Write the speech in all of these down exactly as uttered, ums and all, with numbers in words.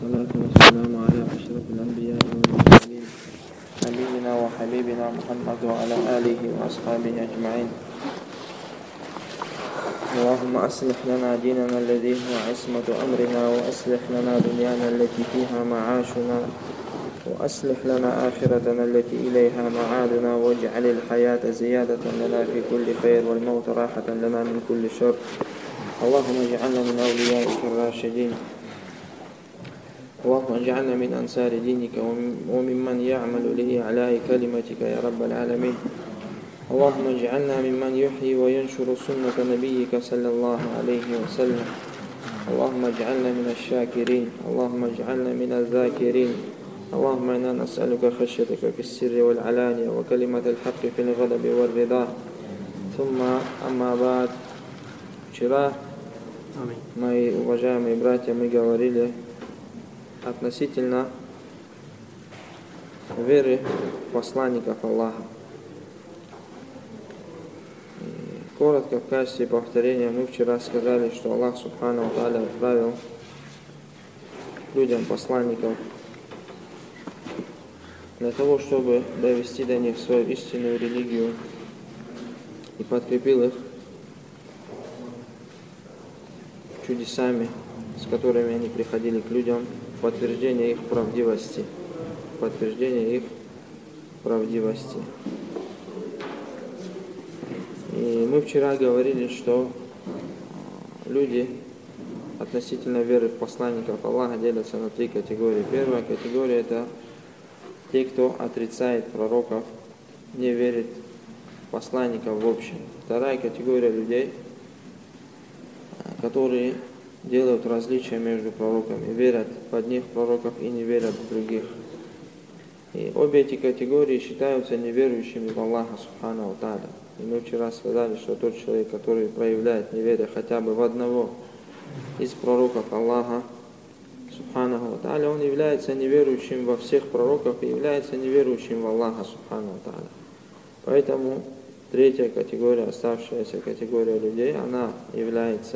والصلاة والسلام على أشرف الأنبياء والمرسلين نبينا وحبيبنا محمد وعلى آله وأصحابه أجمعين. اللهم أصلح لنا ديننا الذي هو عصمة أمرنا، وأصلح لنا دنيانا التي فيها معاشنا، وأصلح لنا آخرتنا التي إليها معادنا، واجعل الحياة زيادة لنا في كل خير والموت راحة لنا من كل شر. اللهم اجعلنا من أوليائك الراشدين، اللهم اجعلنا من أنصار دينك وممن يعمل لإعلاء كلمتك يا رب العالمين. اللهم اجعلنا ممن يحيي وينشر سنة نبيك صلى الله عليه وسلم. اللهم اجعلنا من الشاكرين، اللهم اجعلنا من الذاكرين. اللهم إنا نسألك خشيتك في السر والعلانية وكلمة الحق في الغضب والرضا. ثم أما بعد. Вчера, мои уважаемые братья, мы говорили относительно веры посланников Аллаха. И коротко, в качестве повторения, мы вчера сказали, что Аллах Субхану ва Тааля отправил людям посланников для того, чтобы довести до них свою истинную религию и подкрепил их чудесами, с которыми они приходили к людям, подтверждение их правдивости, подтверждение их правдивости. И мы вчера говорили, что люди относительно веры в посланников Аллаха делятся на три категории. Первая категория — это те, кто отрицает пророков, не верит в посланников в общем. Вторая категория людей, которые делают различия между пророками, верят в одних пророков и не верят в других. И обе эти категории считаются неверующими в Аллаха Субхану ва Тааля. И мы вчера сказали, что тот человек, который проявляет неверие хотя бы в одного из пророков Аллаха Субхану ва Тааля, он является неверующим во всех пророков и является неверующим в Аллаха Субхану ва Тааля. Поэтому третья категория, оставшаяся категория людей, она является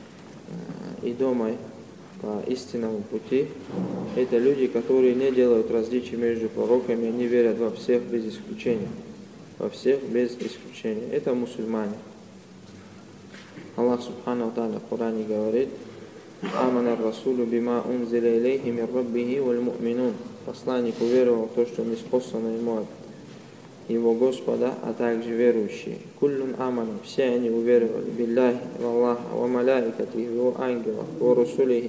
идомой по истинному пути. Это люди, которые не делают различий между пророками, они верят во всех без исключения. Во всех без исключения. Это мусульмане. Аллах Субхану ва Тааля в Коране говорит: «Амана расулю бима унзиля илейхи мир раббихи валь му'минун». Посланник уверовал в то, что ниспослано ему от его Господа, а также верующие. Куллун аману, все они уверовали, билляхи, в Аллаха, ва маляикатихи, в его ангелах, ва русулихи,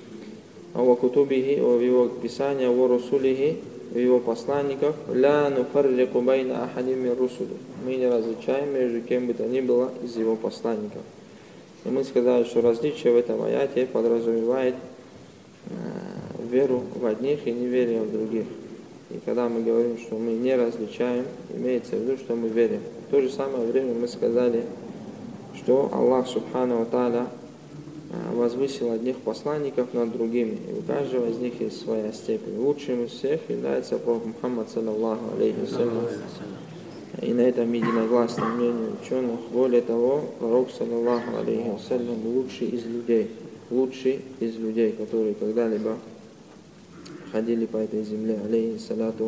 ва кутубихи, в его писания, ва русулихи, в его посланников, ля нуфаррику байна ахадим мин русули. Мы не различаем между кем бы то ни было из его посланников. И мы сказали, что различие в этом аяте подразумевает э, веру в одних и неверие в других. И когда мы говорим, что мы не различаем, имеется в виду, что мы верим. В то же самое время мы сказали, что Аллах Субхану ва Тааля возвысил одних посланников над другими. И у каждого из них есть своя степень. Лучшим из всех является пророк Мухаммад саллаллаху алейхи вассалям. И на этом единогласное мнение ученых. Более того, пророк саллаллаху алейхи вассалям лучший из людей. Лучший из людей, которые когда-либо ходили по этой земле, алейхи салату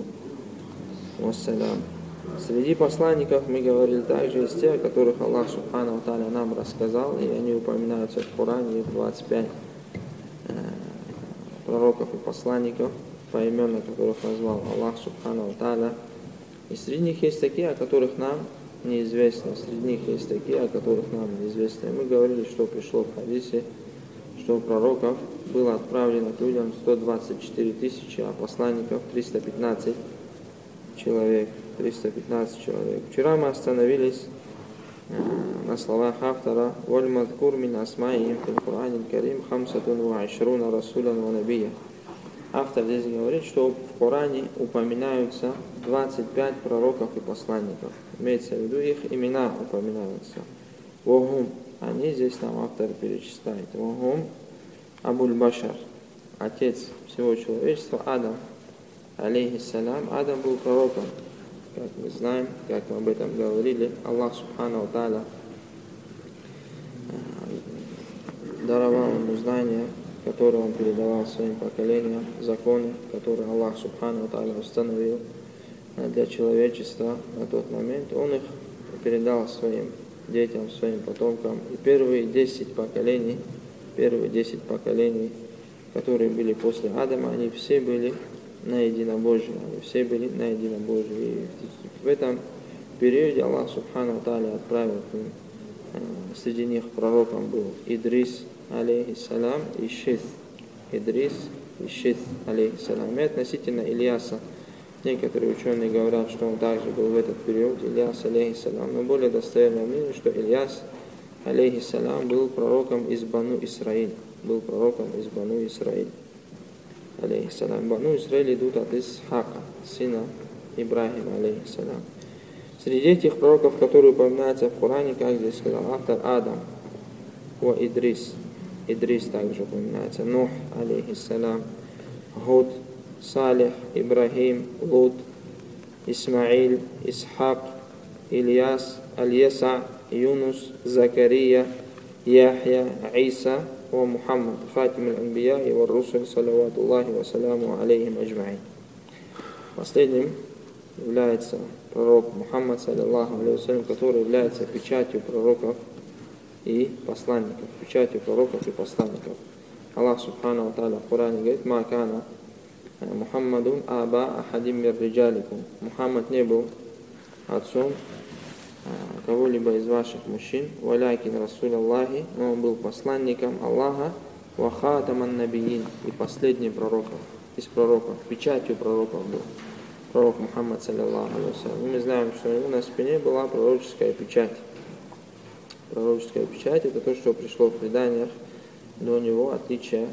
вассалям. Среди посланников мы говорили также из тех, которых Аллах Субхану ва Тааля нам рассказал, и они упоминаются в Коране, двадцать пять э, пророков и посланников, поименно которых назвал Аллах Субхану ва Тааля. И среди них есть такие, о которых нам неизвестно, среди них есть такие, о которых нам неизвестно. И мы говорили, что пришло в хадисе, что у пророков было отправлено к людям сто двадцать четыре тысячи, а посланников триста пятнадцать человек. триста пятнадцать человек. Вчера мы остановились э, на словах автора: «Валь мадкур мин асмаихим фил Кур'анил Карим хамсатун ва ашруна расулян ва набия». Автор здесь говорит, что в Коране упоминаются двадцать пять пророков и посланников. Имеется в виду, их имена упоминаются. Вогум, они здесь нам автор перечисляет. Вогум Абуль Башар, отец всего человечества, Адам, алейхиссалям. Адам был пророком, как мы знаем, как мы об этом говорили. Аллах Субхану ва Тааля даровал ему знания которые он передавал своим поколениям, законы, которые Аллах Субхану ва Тааля установил для человечества на тот момент, он их передал своим детям, своим потомкам. И первые десять поколений, первые десять поколений, которые были после Адама, они все были на единобожии, они все были на единобожии. И в этом периоде Аллах Субхану ва Тааля отправил к ним, среди них пророком был Идрис, алейхиссалям, и Шит. Идрис и Шит, алейхиссалям. И относительно Ильяса, некоторые ученые говорят, что он также был в этот период, Ильяс, алейхиссалям. Но более достоверное мнение, что Ильяс, алейхиссалям, был пророком из Бану Исраиль. Был пророком из Бану Исраиль. Алейхиссалям. Бану Исраиль идут от Исхака, сына Ибрахима, алейхиссалям. Среди этих пророков, которые упоминаются в Коране, как здесь сказал автор, Адам, Ва Идрис. Идрис также упоминается. Нух, алейхиссалям. Гуд, Салих, Ибрахим, Лут, Исмаиль, Исхак, Ильяс, Аль-Яса, Юнус, Закария, Яхья, Иса ва Мухаммад, Хатим аль-Анбия и ва Русуль, салавату Аллахи ва саламу алейхим аджмаин. Последним является пророк Мухаммад, саллаллаху алейхи вассалям, который является печатью пророков и посланников, печатью пророков и посланников. Аллах Субхану ва Тааля в Коране говорит: «Ма кана Мухаммадун аба ахадим мир риджаликум». Мухаммад не был отцом кого-либо из ваших мужчин, валякин Расуль Аллахи, но он был посланником Аллаха, ва хатаман набиин, и последним пророком, из пророков, печатью пророков был пророк Мухаммад, саллаллаху алейхи вассалям. Мы знаем, что у него на спине была пророческая печать. Пророческая печать — это то, что пришло в преданиях до него, отличие,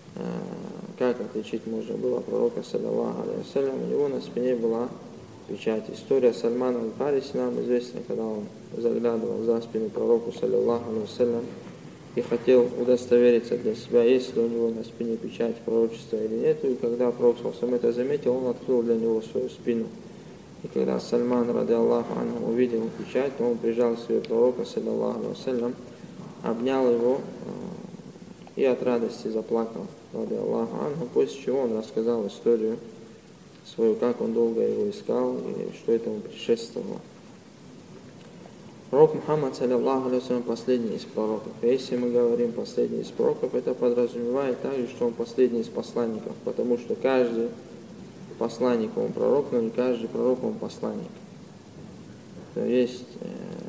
как отличить можно было пророка, саллаллаху алейхи вассалям. У него на спине была печать. История Сальмана аль-Фариси нам известна, когда он заглядывал за спину пророку, саллаллаху алейхи вассалям, и хотел удостовериться для себя, есть ли у него на спине печать пророчества или нет. И когда пророк сам это заметил, он открыл для него свою спину. И когда Сальман, ради Аллаху анху, увидел печать, то он прижал к себе пророка, саллаллаху алейхи вассалям, обнял его и от радости заплакал, ради Аллаху анху, после чего он рассказал историю свою, как он долго его искал и что этому предшествовало. Пророк Мухаммад, саллаллаху алейхи вассалям, последний из пророков. И если мы говорим последний из пророков, это подразумевает также, что он последний из посланников, потому что каждый посланник он пророк, но не каждый пророк он посланник. То есть э,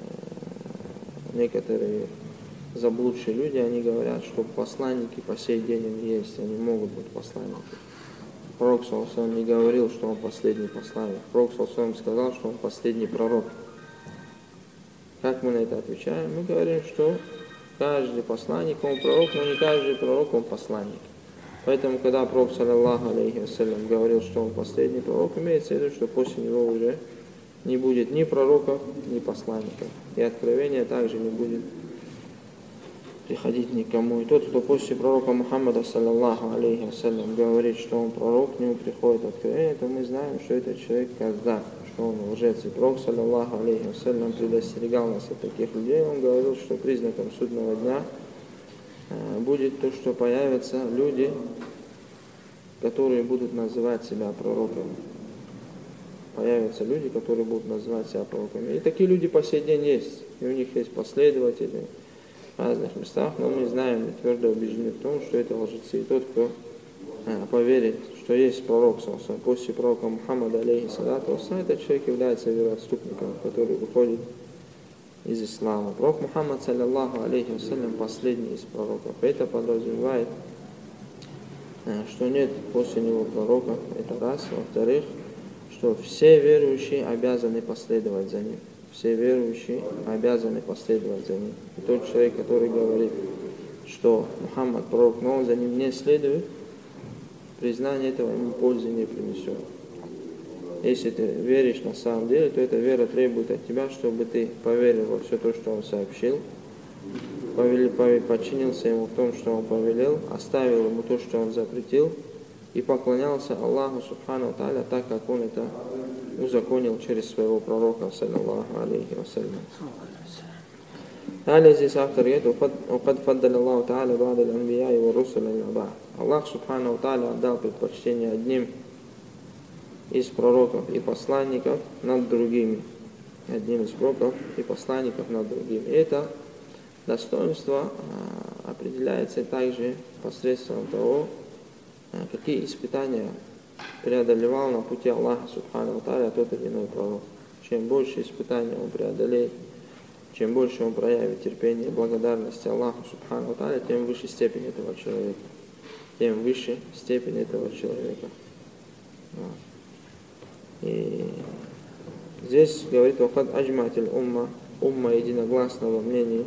некоторые заблудшие люди, они говорят, что посланники по сей день они есть, они могут быть посланниками. Пророк саллаллаху алейхи вассалям не говорил, что он последний посланник. Пророк саллаллаху алейхи вассалям сказал, что он последний пророк. Как мы на это отвечаем? Мы говорим, что каждый посланник он пророк, но не каждый пророк он посланник. Поэтому, когда пророк, саллаллаху алейхи вассалям, говорил, что он последний пророк, имеется в виду, что после него уже не будет ни пророков, ни посланников. И откровения также не будет приходить никому. И тот, кто после пророка Мухаммада, саллаллаху алейхи вассалям, говорит, что он пророк, к нему приходит откровение, то мы знаем, что этот человек каздаб, что он лжец. И пророк, саллаллаху алейхи вассалям, предостерегал нас от таких людей. Он говорил, что признаком судного дня будет то, что появятся люди, которые будут называть себя пророками. Появятся люди, которые будут называть себя пророками. И такие люди по сей день есть. И у них есть последователи в разных местах, но мы знаем и твердо убеждены в том, что это лжецы. И тот, кто а, поверит, что есть пророк, после пророка Мухаммада, алейхи салату вассалям, этот человек является вероотступником, который выходит из ислама. Пророк Мухаммад, саллаллаху алейхи вассалям, последний из пророков. Это подразумевает, что нет после него пророка, это раз. Во-вторых, что все верующие обязаны последовать за ним. Все верующие обязаны последовать за ним. И тот человек, который говорит, что Мухаммад пророк, но он за ним не следует, признание этого ему пользы не принесет. Если ты веришь на самом деле, то эта вера требует от тебя, чтобы ты поверил во все то, что он сообщил, подчинился ему в том, что он повелел, оставил ему то, что он запретил, и поклонялся Аллаху Субхану ва Тааля так, как он это узаконил через своего пророка, саллаллаху алейхи вассалям. Далее здесь автор говорит: «Укад фаддаля Аллаху та'аля ба'да аль-анбия и варрусуля аль-ба'д». Аллах субхану та'аля отдал предпочтение одним из пророков и посланников над другими. Одним из пророков и посланников над другими. И это достоинство определяется также посредством того, какие испытания преодолевал на пути Аллаха субхану та'аля тот или иной пророк. Чем больше испытаний он преодолеет, чем больше он проявит терпение и благодарности Аллаху субхану та'аля, тем выше степень этого человека. Тем выше степень этого человека. И здесь говорит: «Вахад аджматиль умма», умма единогласно во мнении,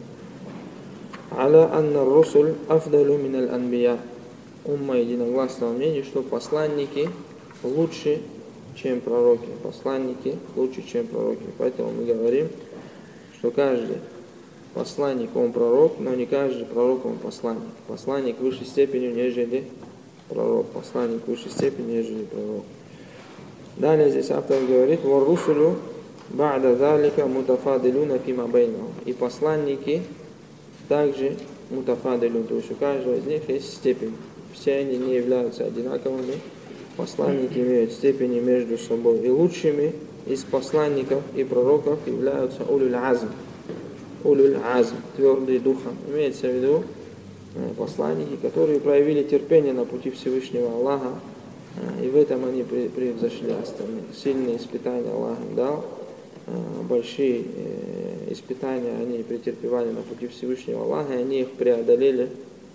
«Аля анна русуль афдалю миналь анбия». Умма единогласно во мнении, что посланники лучше, чем пророки. Посланники лучше, чем пророки. Поэтому мы говорим, что каждый посланник, он пророк, но не каждый пророк, он посланник. Посланник в высшей степени, нежели пророк. Посланник в высшей степени, нежели пророк. Далее здесь автор говорит: «Варрусулю ба'да залика мутафадилюна фима бейнахум». И посланники также мутафадилюн, то есть у каждого из них есть степень. Все они не являются одинаковыми. Посланники имеют степени между собой. И лучшими из посланников и пророков являются улюль азм. Улюль азм, твердые духом. Имеется в виду посланники, которые проявили терпение на пути Всевышнего Аллаха, и в этом они превзошли остальных. Сильные испытания Аллах им дал, большие испытания они претерпевали на пути Всевышнего Аллаха, и они их преодолели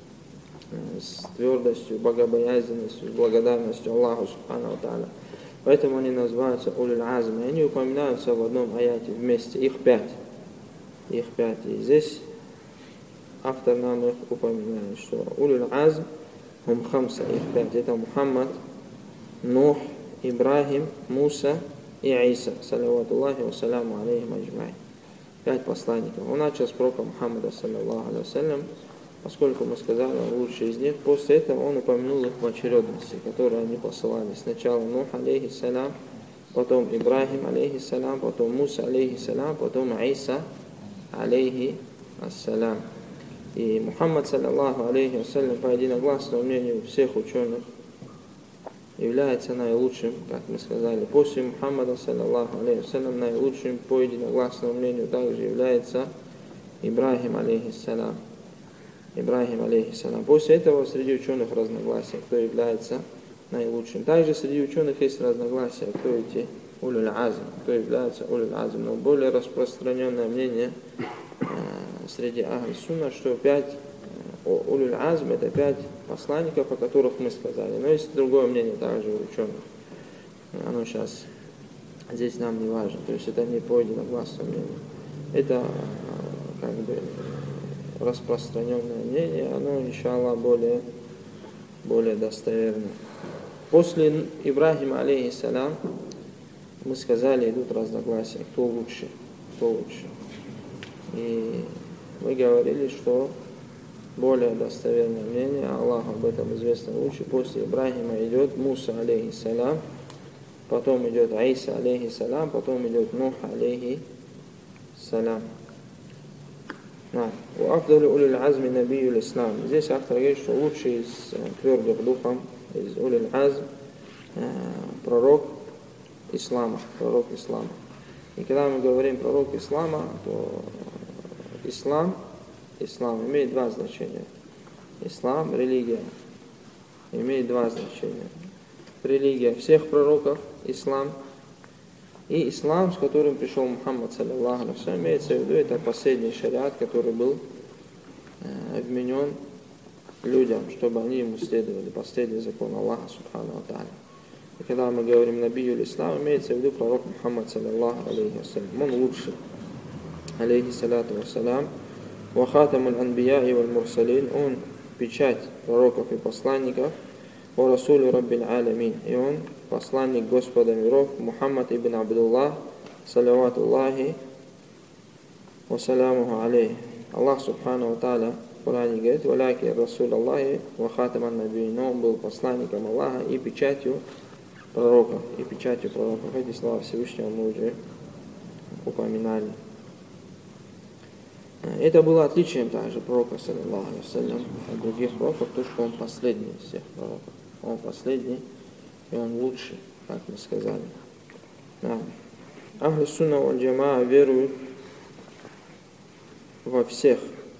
с твердостью, богобоязненностью, с благодарностью Аллаху субхану та'аля. Поэтому они называются улюль азм, и они упоминаются в одном аяте вместе, их пять. Их пять. И здесь автор нам их упоминает, что улюль азм хум хамса, их пять. Это Мухаммад, Нух, Ибрахим, Муса и Иса, салаватуллахи ва саляму алейхим аджмаин. Пять посланников. Он начал с пророка Мухаммада, саллаллаху алейхи вассалям, поскольку мы сказали, он лучший из них. После этого он упомянул их в очередности, которые они посылали. Сначала Нух, алейхиссалям, потом Ибрахим, алейхиссалям, потом Муса, алейхиссалям, потом Иса, алейхиссалям. И Мухаммад, саллаллаху алейхи вассалям, по единогласному мнению всех ученых, является наилучшим, как мы сказали. После Мухаммада, саллаллаху алейхи вассалям, наилучшим по единогласному мнению также является Ибрахим, алейхиссалям. Ибрахим, алейхиссалям. После этого среди ученых разногласия, кто является наилучшим. Также среди ученых есть разногласия, кто эти улюль азм, кто является улюль азм. Но более распространенное мнение э, среди ахль-сунна, что пять э, улюль азм — это пять посланников, о которых мы сказали. Но есть другое мнение также у ученых. Оно сейчас здесь нам не важно. То есть это не по единогласному мнению. Это э, как бы распространенное мнение, оно, иншаллах, более, более достоверно. После Ибрахима, алейхиссалям, мы сказали, идут разногласия, кто лучше, кто лучше. И мы говорили, что более достоверное мнение, Аллаху об этом известно лучше, после Ибрахима идет Муса, алейхиссалям, потом идет Иса, алейхиссалям, потом идет Нух, алейхиссалям. У афдалю улюль азми набиюль ислам. Здесь автор говорит, что лучший из твердых духом, из улюль азм, пророк ислама, пророк ислама. И когда мы говорим пророк ислама, то ислам, ислам имеет два значения. Ислам, религия, имеет два значения. Религия всех пророков, ислам, и ислам, с которым пришел Мухаммад, саллаллаху алейхи вассалям, имеется в виду, это последний шариат, который был э, вменен людям, чтобы они ему следовали, последний закон Аллаха, субхану та'аля. И когда мы говорим набиюль ислам, имеется в виду пророк Мухаммад, саллаллаху алейхи вассалям. Он лучший, алейхиссалату вассалям. Ва хатамуль анбия и валь мурсалин, он печать пророков и посланников. Ва расулю раббиль алямин, и он посланник Господа миров, Мухаммад ибн Абдуллах, салаватуллахи ва салямуху алейхи. Аллах субхану та'аля в Коране говорит: «Валяки расуль Аллахи ва хатаман набиин», но он был посланником Аллаха и печатью пророков, и печатью пророков. Эти слова Всевышнего мы уже упоминали. Это было отличием также пророка, саллаллаху алейхи вассалям, от других пророков, то, что он последний из всех пророков. Он последний, и он лучший, как мы сказали. Да. Ахлю сунна валь джамаа веруют во всех,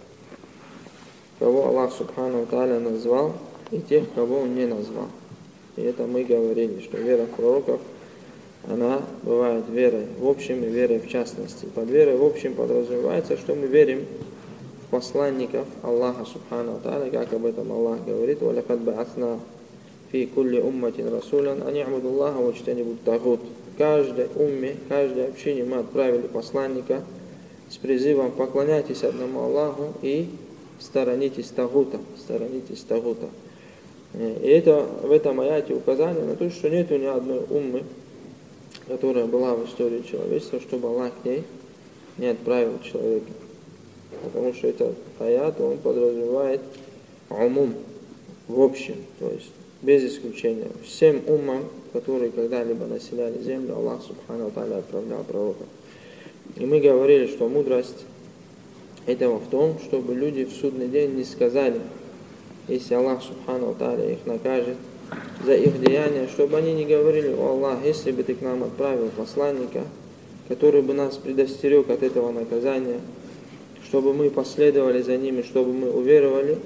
кого Аллах Субхану Тааля назвал, и тех, кого Он не назвал. И это мы говорили, что вера в пророков, она бывает верой в общем и верой в частности. Под верой в общем подразумевается, что мы верим в посланников Аллаха Субхану Тааля, как об этом Аллах говорит: «Валякад ба'атна фи кулли умматин расулян ан я'буду Аллаха ваджтанибут тагут». Каждой умме, каждой общине мы отправили посланника с призывом: поклоняйтесь одному Аллаху и сторонитесь тагута, сторонитесь тагута. И это, в этом аяте указание на то, что нет ни одной уммы, которая была в истории человечества, чтобы Аллах к ней не отправил человека. Потому что этот аят, он подразумевает умум, в общем, то есть без исключения. Всем уммам, которые когда-либо населяли землю, Аллах Субхану Тааля отправлял пророков. И мы говорили, что мудрость этого в том, чтобы люди в судный день не сказали, если Аллах Субхану Тааля их накажет за их деяния, чтобы они не говорили: «О Аллах, если бы ты к нам отправил посланника, который бы нас предостерег от этого наказания, чтобы мы последовали за ними, чтобы мы уверовали»,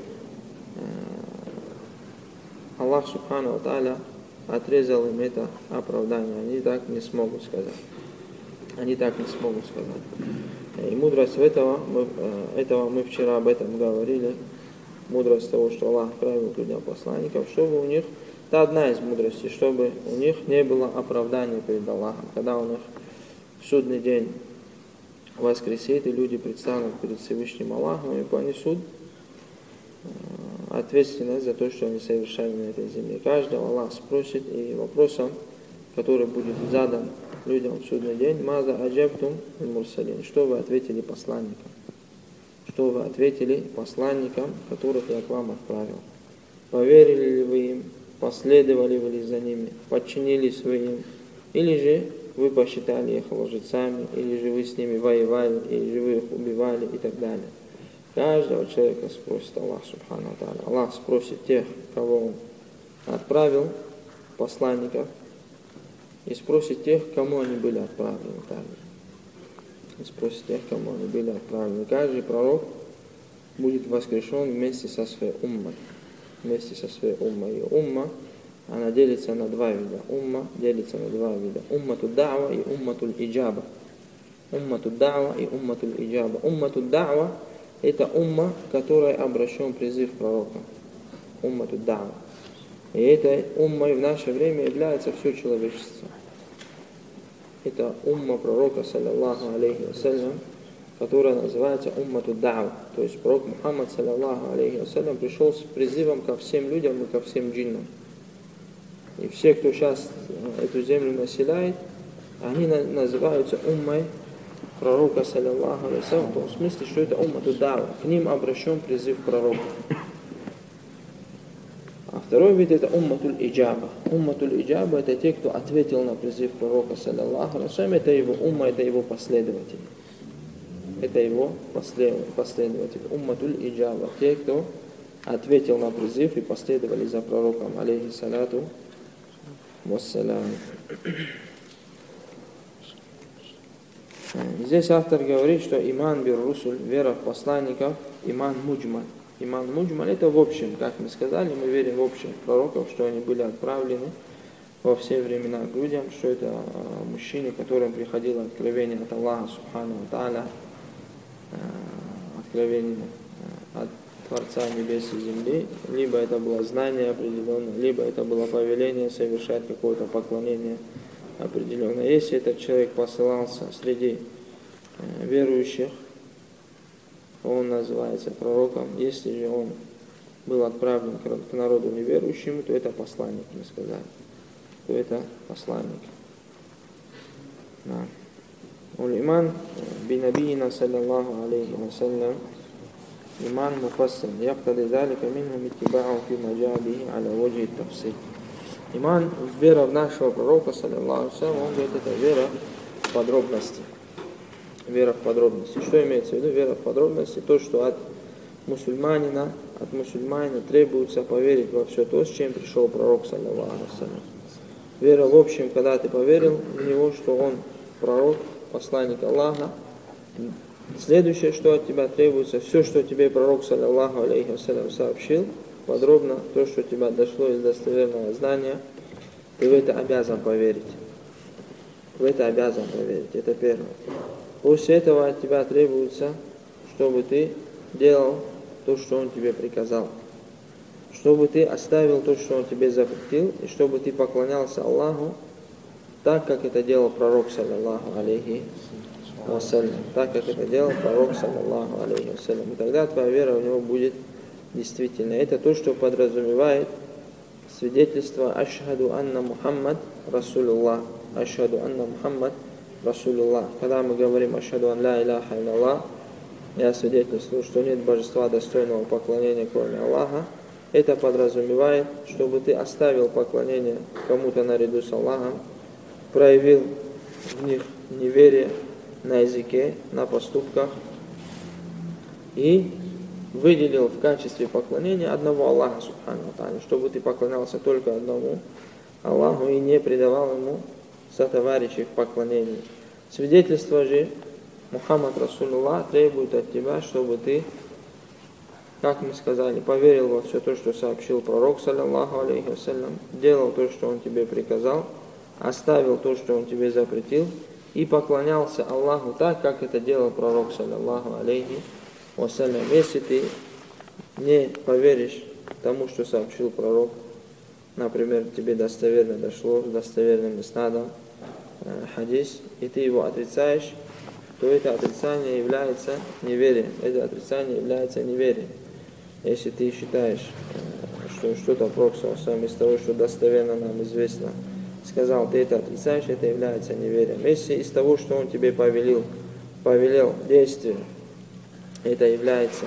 Аллах Субхану Тааля отрезал им это оправдание. Они так не смогут сказать. Они так не смогут сказать. И мудрость этого, мы, этого мы вчера об этом говорили. Мудрость того, что Аллах отправил к людям посланников, чтобы у них, это одна из мудростей, чтобы у них не было оправдания перед Аллахом. Когда он их в судный день воскресит, и люди предстанут перед Всевышним Аллахом и понесут ответственность за то, что они совершали на этой земле. Каждого Аллах спросит, и вопросом, который будет задан людям в судный день: «Маза аджабтум мурсалин», что вы ответили посланникам? Что вы ответили посланникам, которых я к вам отправил? Поверили ли вы им? Последовали ли вы за ними? Подчинились вы им? Или же вы посчитали их лжецами? Или же вы с ними воевали? Или же вы их убивали? И так далее. Каждого человека спросит Аллах Субхану Тааля. Аллах спросит тех, кого Он отправил, посланников, и спросит тех, кому они были отправлены также. И спросит тех, кому они были отправлены. Каждый пророк будет воскрешен вместе со своей уммой. Вместе со своей уммой. И умма, она делится на два вида. Умма делится на два вида. Уммату да'ва и уммату иджаба. Уммату да'ва и уммату иджаба. Уммату да'ва — это умма, которой обращен призыв пророка. Уммату да'ва. И этой уммой в наше время является все человечество. Это умма пророка, саллаллаху алейхи вассалям, которая называется уммату да'ва. То есть пророк Мухаммад, саллаллаху алейхи вассалям, пришел с призывом ко всем людям и ко всем джиннам. И все, кто сейчас эту землю населяет, они называются уммой пророка, саллаллаху алейхи вассалям, в том смысле, что это уммату да'ва. К ним обращен призыв пророка. А второй вид — это умматуль иджаба. Умматуль иджаба — это те, кто ответил на призыв пророка, саллаллаху алейхи вассалям. Это его умма, это его последователи. Это его последователи. Умматуль иджаба. Те, кто ответил на призыв и последовали за пророком, алейхи салату вассалям. Здесь автор говорит, что иман бир русуль, вера в посланников, иман муджмаль. Иман муджмаль — это в общем, как мы сказали, мы верим в общем пророков, что они были отправлены во все времена к людям, что это мужчины, которым приходило откровение от Аллаха Субхану Тааля, откровение от Творца небес и земли, либо это было знание определенное, либо это было повеление совершать какое-то поклонение определенное. Если этот человек посылался среди верующих, он называется пророком. Если же он был отправлен к народу неверующему, то это посланник, мы сказали. То это посланник. Да. Уль-иман бинабиина саллаллаху алейхи вассалям иман муфассал. Яктади залика минхум иттиба'у фи маджабихи аля ваджи тафсир. Иман, вера в нашего пророка, саллаллаху алейхи вассалям, он говорит, это вера в подробности. вера в подробности. Что имеется в виду вера в подробности? То, что от мусульманина, от мусульманина требуется поверить во все то, с чем пришел пророк, саллаллаху алейхи ва саллям. Вера в общем, когда ты поверил в него, что он пророк, посланник Аллаха. Следующее, что от тебя требуется, все, что тебе пророк, саллаллаху алейхи ва саллям, сообщил, подробно, то, что от тебя дошло из достоверного знания, ты в это обязан поверить. В это обязан поверить. Это первое. После этого от тебя требуется, чтобы ты делал то, что он тебе приказал. Чтобы ты оставил то, что он тебе запретил, и чтобы ты поклонялся Аллаху так, как это делал пророк, саллаллаху алейхи ва саллям. Так, как это делал пророк, саллаллаху алейхи ва саллям. И тогда твоя вера в него будет действительно. Это то, что подразумевает свидетельство «Ашхаду анна Мухаммад Расулуллах». «Ашхаду анна Мухаммад Расулуллах». Когда мы говорим «Ашхаду ан ла иляха илlallah», я свидетельствую, что нет божества достойного поклонения, кроме Аллаха. Это подразумевает, чтобы ты оставил поклонение кому-то наряду с Аллахом, проявил в них неверие на языке, на поступках и выделил в качестве поклонения одного Аллаха, субхану ва тааля, чтобы ты поклонялся только одному Аллаху и не предавал ему сотоварищей в поклонении. Свидетельство же Мухаммад Расулуллах требует от тебя, чтобы ты, как мы сказали, поверил во все то, что сообщил пророк, саллаллаху алейхи ва саллям, делал то, что он тебе приказал, оставил то, что он тебе запретил, и поклонялся Аллаху так, как это делал пророк, саллаллаху алейхи ва саллям. Если ты не поверишь тому, что сообщил пророк, например, тебе достоверно дошло, с достоверным иснадом э, хадис, и ты его отрицаешь, то это отрицание является неверием. Это отрицание является неверием. Если ты считаешь, что что-то пророк сам из того, что достоверно нам известно, сказал, ты это отрицаешь, это является неверием. Если из того, что он тебе повелел, повелел действие, это является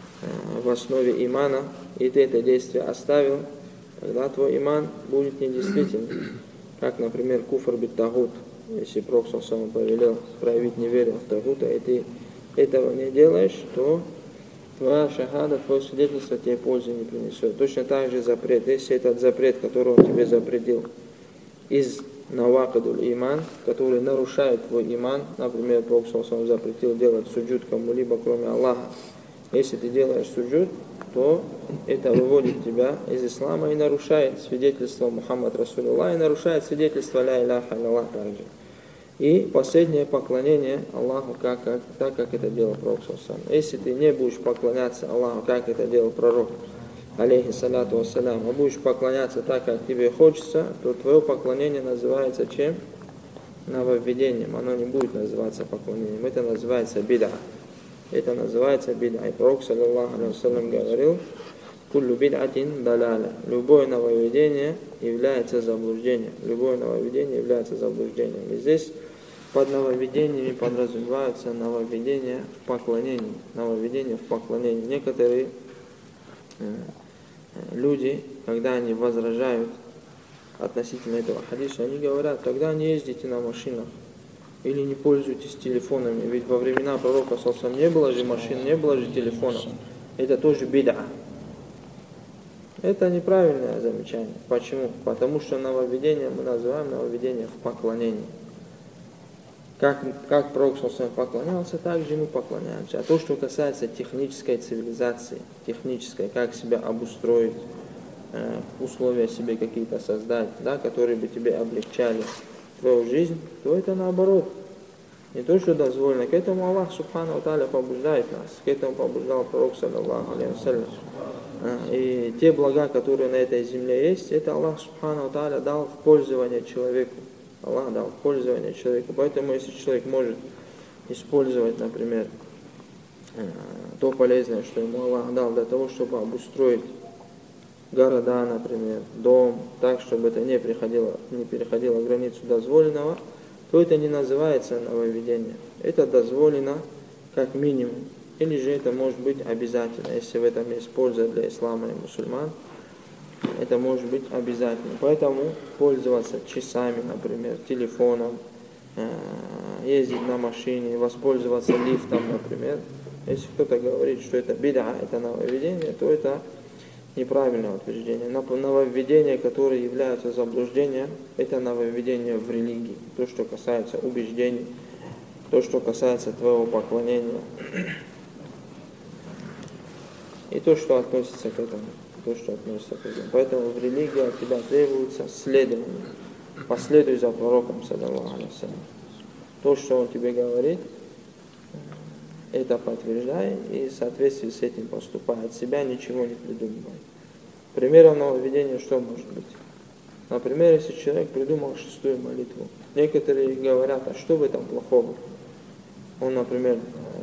в основе имана, и ты это действие оставил, тогда твой иман будет недействительным. Как, например, куфр бит тагут. Если пророк сам повелел проявить неверие в тагута, и ты этого не делаешь, то твоя шахада, твое свидетельство тебе пользы не принесет. Точно так же запрет. Если этот запрет, который он тебе запретил, из навакадуль иман, который нарушает твой иман, например, пророк сам запретил делать суджуд кому-либо, кроме Аллаха. Если ты делаешь суджуд, то это выводит тебя из ислама и нарушает свидетельство Мухаммад Расулуллах, и нарушает свидетельство ля иляха илlallah также. И последнее поклонение Аллаху, как, как, так как это делал пророк сам. Если ты не будешь поклоняться Аллаху, как это делал пророк, алейхи салату вассалям, а будешь поклоняться так, как тебе хочется, то твое поклонение называется чем? Нововведением. Оно не будет называться поклонением. Это называется бида. Это называется бида. И пророк, саллаллаху алейхи вассалям, говорил: «Куллю бид'атин далаля». Любое нововведение является заблуждением. Любое нововведение является заблуждением. И здесь под нововведениями подразумеваются нововведения в поклонении. Нововведения в поклонении. Некоторые э, люди, когда они возражают относительно этого хадиса, они говорят: тогда не ездите на машинах или не пользуйтесь телефонами. Ведь во времена пророка саллаллаху не было же машин, не было же телефонов. Это тоже бид'a. Это неправильное замечание. Почему? Потому что нововведение мы называем нововведение в поклонении. Как, как пророк саллаллаху поклонялся, так же мы поклоняемся. А то, что касается технической цивилизации, технической, как себя обустроить, э, условия себе какие-то создать, да, которые бы тебе облегчали твою жизнь, то это наоборот. Не то, что дозволено. К этому Аллах субхану ва тааля побуждает нас. К этому побуждал пророк, саллаллаху алейхи ва саллям. И те блага, которые на этой земле есть, это Аллах субхану ва тааля дал в пользование человеку. Аллах дал в пользование человеку. Поэтому, если человек может использовать, например, то полезное, что ему Аллах дал для того, чтобы обустроить города, например, дом, так, чтобы это не переходило, не переходило границу дозволенного, то это не называется нововведение. Это дозволено как минимум. Или же это может быть обязательно. Если в этом есть польза для ислама и мусульман, это может быть обязательно. Поэтому пользоваться часами, например, телефоном, ездить на машине, воспользоваться лифтом, например. Если кто-то говорит, что это бид'a, это нововведение, то это неправильное утверждение. Нововведения, которые являются заблуждением, это нововведение в религии. То, что касается убеждений, то, что касается твоего поклонения. И то, что относится к этому. То, что относится к этому. Поэтому в религии от тебя требуется следование. Последуй за пророком, саллаллаху алейхи ва саллям. То, что он тебе говорит, это подтверждай и в соответствии с этим поступай. От себя ничего не придумывай. Примером нововведения что может быть? Например, если человек придумал шестую молитву. Некоторые говорят, а что в этом плохого? Он, например,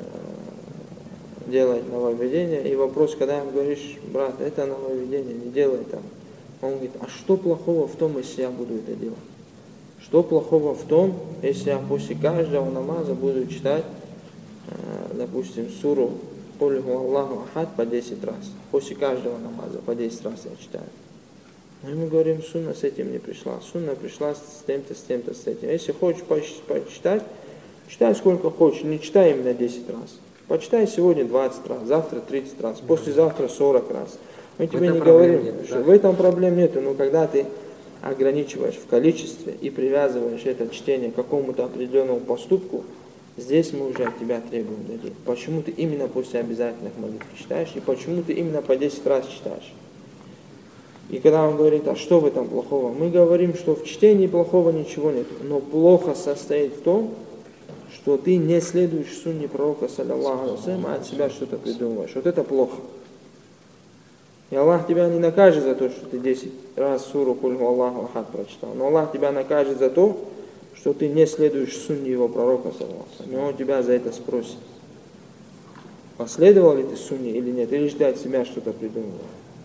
делает нововведение, и вопрос, когда им говоришь, брат, это нововведение, не делай там. Он говорит, а что плохого в том, если я буду это делать? Что плохого в том, если я после каждого намаза буду читать, допустим, суру «Куль ху Аллаху ахад» по десять раз. После каждого намаза по десять раз я читаю. Но мы говорим, сунна с этим не пришла. Сунна пришла с тем-то, с тем-то, с этим. Если хочешь почитать, читай сколько хочешь, не читай именно десять раз. Почитай сегодня двадцать раз, завтра тридцать раз, послезавтра сорок раз. Мы тебе не говорим, нет, что да? В этом проблем нет, но когда ты ограничиваешь в количестве и привязываешь это чтение к какому-то определенному поступку, здесь мы уже от тебя требуем людей. Почему ты именно после обязательных молитв читаешь, и почему ты именно по десять раз читаешь. И когда он говорит, а что в этом плохого? Мы говорим, что в чтении плохого ничего нет, но плохо состоит в том, что ты не следуешь сунне пророка, саллаллаху алейхи ва саллям, а от себя что-то придумываешь. Вот это плохо. И Аллах тебя не накажет за то, что ты десять раз суру «Куль ху Аллаху ахад» прочитал. Но Аллах тебя накажет за то, что ты не следуешь сунне его пророка, саллаллаху алейхи ва саллям. И он тебя за это спросит. Последовал ли ты сунне или нет? Или же ты от себя что-то придумывал?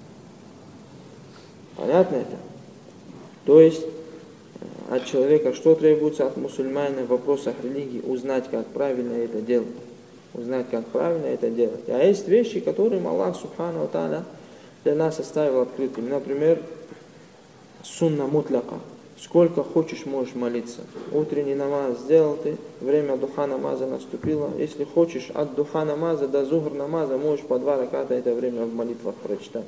Понятно это? То есть от человека что требуется от мусульманина в вопросах религии? Узнать, как правильно это делать. Узнать, как правильно это делать. А есть вещи, которым Аллах субхану ва тааля для нас оставил открытыми. Например, сунна мутляка. Сколько хочешь, можешь молиться. Утренний намаз сделал ты, время духа намаза наступило. Если хочешь, от духа намаза до зухр намаза можешь по два раката это время в молитвах прочитать.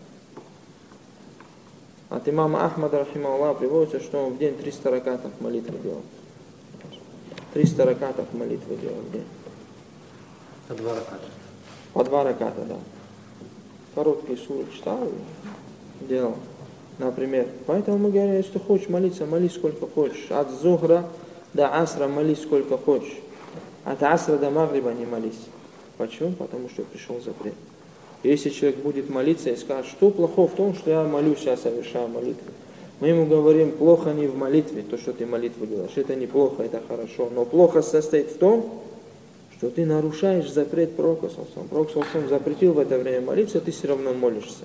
От имама Ахмада, рахимахуллах, приводится, что он в день триста ракатов молитвы делал. триста ракатов молитвы делал в день. По два раката. По два раката, да. Короткие суры читал и делал. Например. Поэтому мы говорим, если ты хочешь молиться, молись сколько хочешь. От зухра до асра молись сколько хочешь. От асра до магриба не молись. Почему? Потому что пришел запрет. Если человек будет молиться и скажет, что плохого в том, что я молюсь, я совершаю молитву. Мы ему говорим, плохо не в молитве, то, что ты молитву делаешь. Это неплохо, это хорошо. Но плохо состоит в том, что ты нарушаешь запрет пророка. Пророк запретил в это время молиться, ты все равно молишься.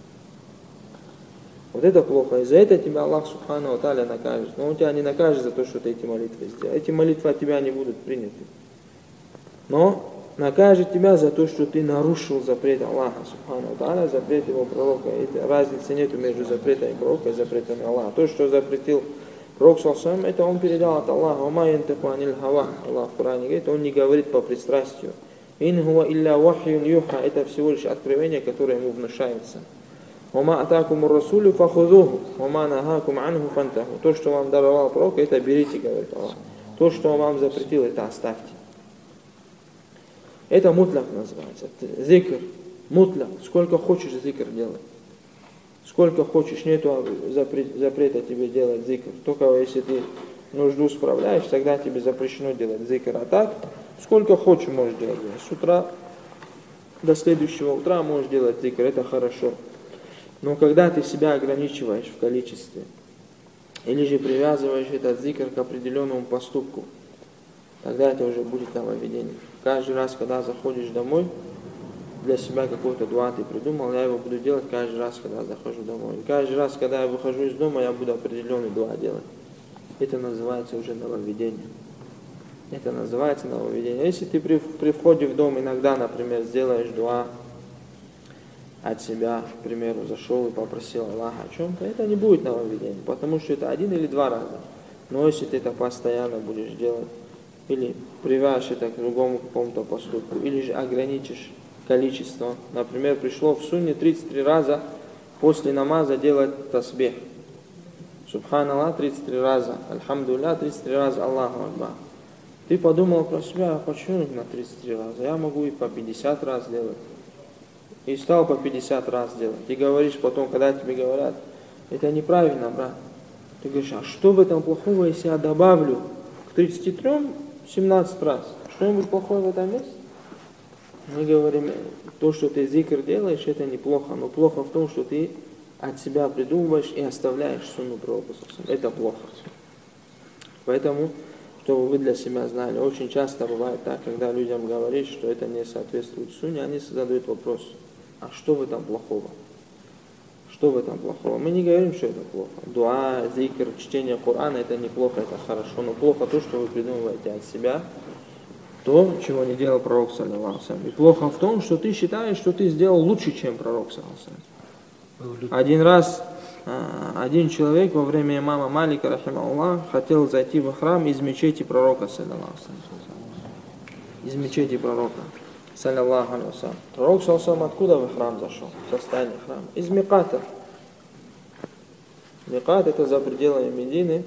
Вот это плохо. И за это тебя Аллах субхану ва тааля накажет. Но он тебя не накажет за то, что ты эти молитвы сделал. Эти молитвы от тебя не будут приняты. Но накажет тебя за то, что ты нарушил запрет Аллаха субхану ва тааля, запрет его пророка. И разницы нету между запретами пророка и запретами Аллаха. То, что запретил пророк, это он передал от Аллаха. Аллах в Коране говорит, он не говорит по пристрастию. Ин хуа илля вахьюн юха. Это всего лишь откровение, которое ему внушается. Вама атакумур расулю фахузуху, вама нахакум анху фантаху. То, что вам даровал пророк, это берите, говорит Аллах. То, что он вам запретил, это оставьте. Это мутляк называется. Зикр. Мутляк. Сколько хочешь зикр делать. Сколько хочешь. Нету запрета тебе делать зикр. Только если ты нужду справляешь, тогда тебе запрещено делать зикр. А так, сколько хочешь можешь делать. С утра до следующего утра можешь делать зикр. Это хорошо. Но когда ты себя ограничиваешь в количестве, или же привязываешь этот зикр к определенному поступку, тогда это уже будет нововведение. Каждый раз, когда заходишь домой, для себя какой-то дуа ты придумал, я его буду делать каждый раз, когда захожу домой. И каждый раз, когда я выхожу из дома, я буду определенный дуа делать. Это называется уже нововведение. Это называется нововведение. Если ты при, при входе в дом иногда, например, сделаешь дуа от себя, к примеру, зашел и попросил Аллаха о чем-то, это не будет нововведение, потому что это один или два раза. Но если ты это постоянно будешь делать, или привяжешь это к другому какому-то поступку, или же ограничишь количество. Например, пришло в сунне тридцать три раза после намаза делать тасбих. Субханаллах тридцать три раза, альхамдулилля тридцать три раза, Аллаху Акбар. Ты подумал про себя, а почему на тридцать три раза? Я могу и по пятьдесят раз делать. И стал по пятьдесят раз делать. И говоришь потом, когда тебе говорят, это неправильно, брат. Ты говоришь, а что в этом плохого, если я добавлю к тридцати трём семнадцать раз? Что-нибудь плохое в этом есть? Мы говорим, то, что ты зикр делаешь, это неплохо. Но плохо в том, что ты от себя придумываешь и оставляешь сунну пророка. Это плохо. Поэтому, чтобы вы для себя знали, очень часто бывает так, когда людям говоришь, что это не соответствует сунне, они задают вопрос, а что в этом плохого? Что в этом плохого? Мы не говорим, что это плохо. Дуа, зикр, чтение Корана, это неплохо, это хорошо. Но плохо то, что вы придумываете от себя, то, чего не делал пророк, саллаллаху алейхи ва саллям. И плохо в том, что ты считаешь, что ты сделал лучше, чем пророк, саллаллаху алейхи ва саллям. Один раз один человек во время имама Малика, рахимахуллах, хотел зайти в храм из мечети пророка, саллаллаху алейхи ва саллям. Из мечети пророка, саллаллаху алейхи ва саллям. Пророк, саллаллаху алейхи ва саллям, откуда в храм зашел? В состоянии храма. Из Миката. Микат — это за пределами Медины.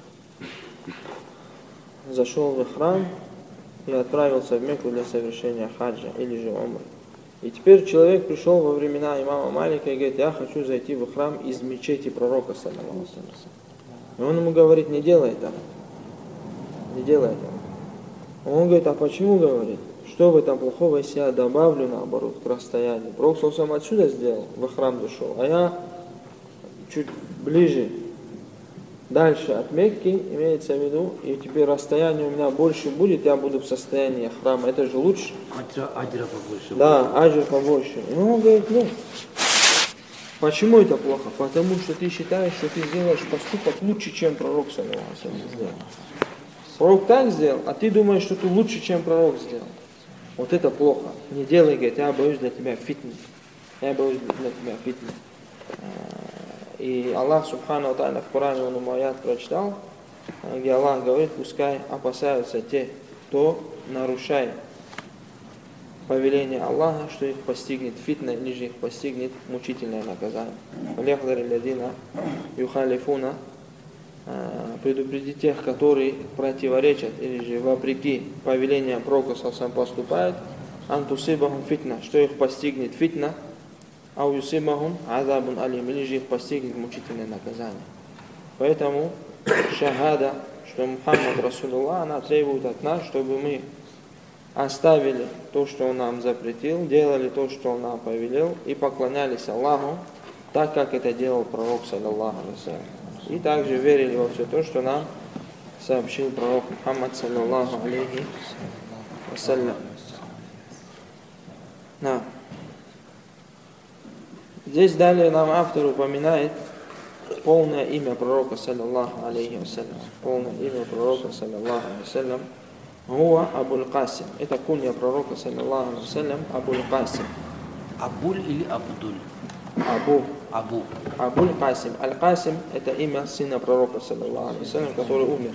Зашел в храм и отправился в Мекку для совершения хаджа или же умры. И теперь человек пришел во времена имама Малика и говорит, я хочу зайти в храм из мечети пророка, саллаллаху алейхи ва саллям. И он ему говорит, не делай это. Не делай это. Он говорит, а почему, говорит? Что в этом плохого, если я добавлю, наоборот, к расстоянию? Пророк, саллаллаху алейхи ва саллям, отсюда сделал, в храм зашел, а я чуть ближе, дальше от Мекки, имеется в виду, и теперь расстояние у меня больше будет, я буду в состоянии храма. Это же лучше. Аджра побольше. Да, аджр побольше. И он говорит, ну, почему это плохо? Потому что ты считаешь, что ты сделаешь поступок лучше, чем пророк, саллаллаху алейхи ва саллям, сделал. Пророк так сделал, а ты думаешь, что ты лучше, чем пророк сделал. Вот это плохо. Не делай, говорит, я боюсь для тебя фитны. Я боюсь для тебя фитны. И Аллах, субхану ва тааля, в Коране, он ему аят прочитал, где Аллах говорит, пускай опасаются те, кто нарушает повеление Аллаха, что их постигнет фитна, или же их постигнет мучительное наказание. Предупреди тех, которые противоречат, или же вопреки повелению пророка сам поступают, антусибахум фитна, что их постигнет фитна, ау юсибахум азабун алим, или же их постигнет мучительное наказание. Поэтому шахада, что Мухаммад Расулуллах, она требует от нас, чтобы мы оставили то, что Он нам запретил, делали то, что Он нам повелел, и поклонялись Аллаху, так как это делал пророк, саллаллаху алейхи ва саллям. И также верили во все то, что нам сообщил пророк Мухаммад, саллаллаху алейхи ва саллям. Да. Здесь далее нам автор упоминает полное имя пророка, саллаллаху алейхи ва саллям. Полное имя пророка, саллаллаху алейхи ва саллям. Гуа Абуль Касим. Это кунья пророка, саллаллаху алейхи ва саллям, Абуль Касим. Абуль или Абдуль? Абу. Абу. Абуль Касим. Аль-Касим — это имя сына пророка, саллаллаху алейхи ва саллям, который умер.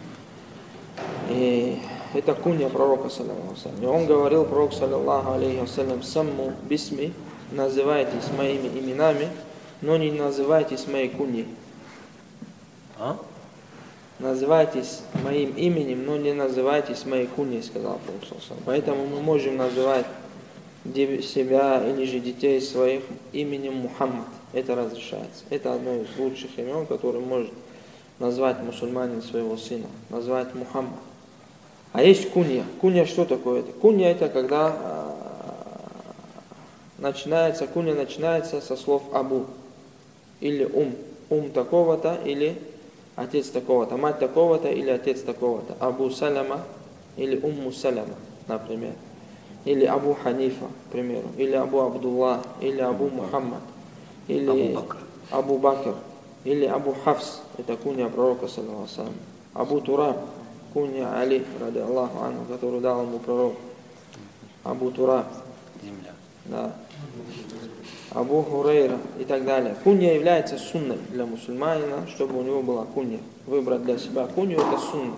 И это кунья пророка, саллаллаху алейхи ва саллям. И он говорил, пророк, саллаллаху алейхи ва саллям, самму бисми, называйтесь моими именами, но не называйтесь моей куньей. А? Называйтесь моим именем, но не называйтесь моей куньей, сказал пророк. Поэтому мы можем называть себя или же детей своих именем Мухаммад. Это разрешается. Это одно из лучших имен, которое может назвать мусульманин своего сына. Назвать Мухаммад. А есть кунья. Кунья что такое? Это? Кунья это когда а, начинается, кунья начинается со слов Абу. Или ум. Ум такого-то, или отец такого-то. Мать такого-то, или отец такого-то. Абу Салама, или Умму Салама, например. Или Абу Ханифа, к примеру. Или Абу Абдуллах, или Абу Мухаммад. Или Абу Бакр. Абу Бакр. Или Абу Хафс. Это кунья пророка, саллаллаху алейхи ва саллям. Абу Тураб. Кунья Али, ради Аллаху анху, который дал ему пророк. Абу Тураб. Земля. Да. Абу Хурейра и так далее. Кунья является сунной для мусульманина, чтобы у него была кунья. Выбрать для себя кунью — это сунна.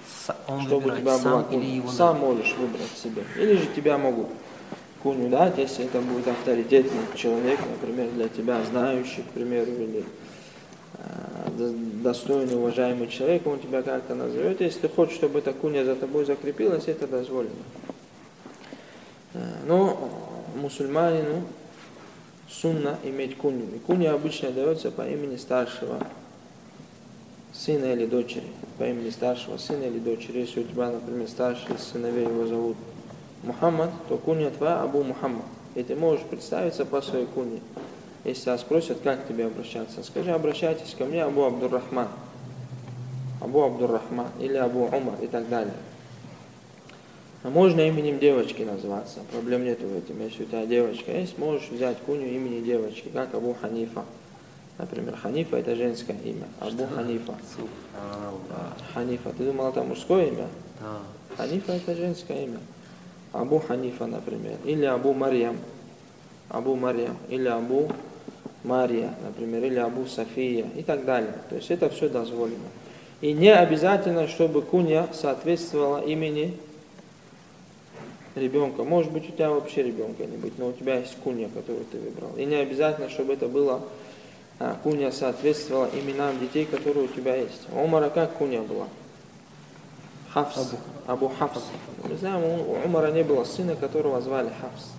С- Он чтобы у выбирает тебя была сам или кунья. его Сам надо? можешь выбрать себе. Или же тебя могут кунью дать, если это будет авторитетный человек, например, для тебя знающий, к примеру, или э, до- достойный, уважаемый человек, он тебя как-то назовет. Если ты хочешь, чтобы эта кунья за тобой закрепилась, это дозволено. Э, Но мусульманину сунна иметь кунью. И кунья обычно дается по имени старшего сына или дочери. По имени старшего сына или дочери. Если у тебя, например, старший из сыновей его зовут Мухаммад, то кунья твоя Абу Мухаммад. И ты можешь представиться по своей кунье. Если тебя спросят, как к тебе обращаться, скажи, обращайтесь ко мне Абу Абдуррахман. Абу Абдуррахман или Абу Умар и так далее. А можно именем девочки называться, проблем нету в этом. Если у тебя девочка есть, можешь взять кунью имени девочки, как Абу Ханифа. Например, Ханифа это женское имя, Абу Ханифа. Субханаллах. Ханифа, ты думал, это мужское имя? Да. Ханифа это женское имя. Абу Ханифа, например, или Абу Марьям, Абу Марьям, или Абу Мария, например, или Абу София и так далее. То есть это все дозволено. И не обязательно, чтобы кунья соответствовала имени ребенка. Может быть, у тебя вообще ребенка не быть, но у тебя есть кунья, которую ты выбрал. И не обязательно, чтобы это было а, кунья соответствовала именам детей, которые у тебя есть. У Умара как кунья была? Хафс. Абу. Абу Хафс. Мы знаем, у Умара не было сына, которого звали Хафс.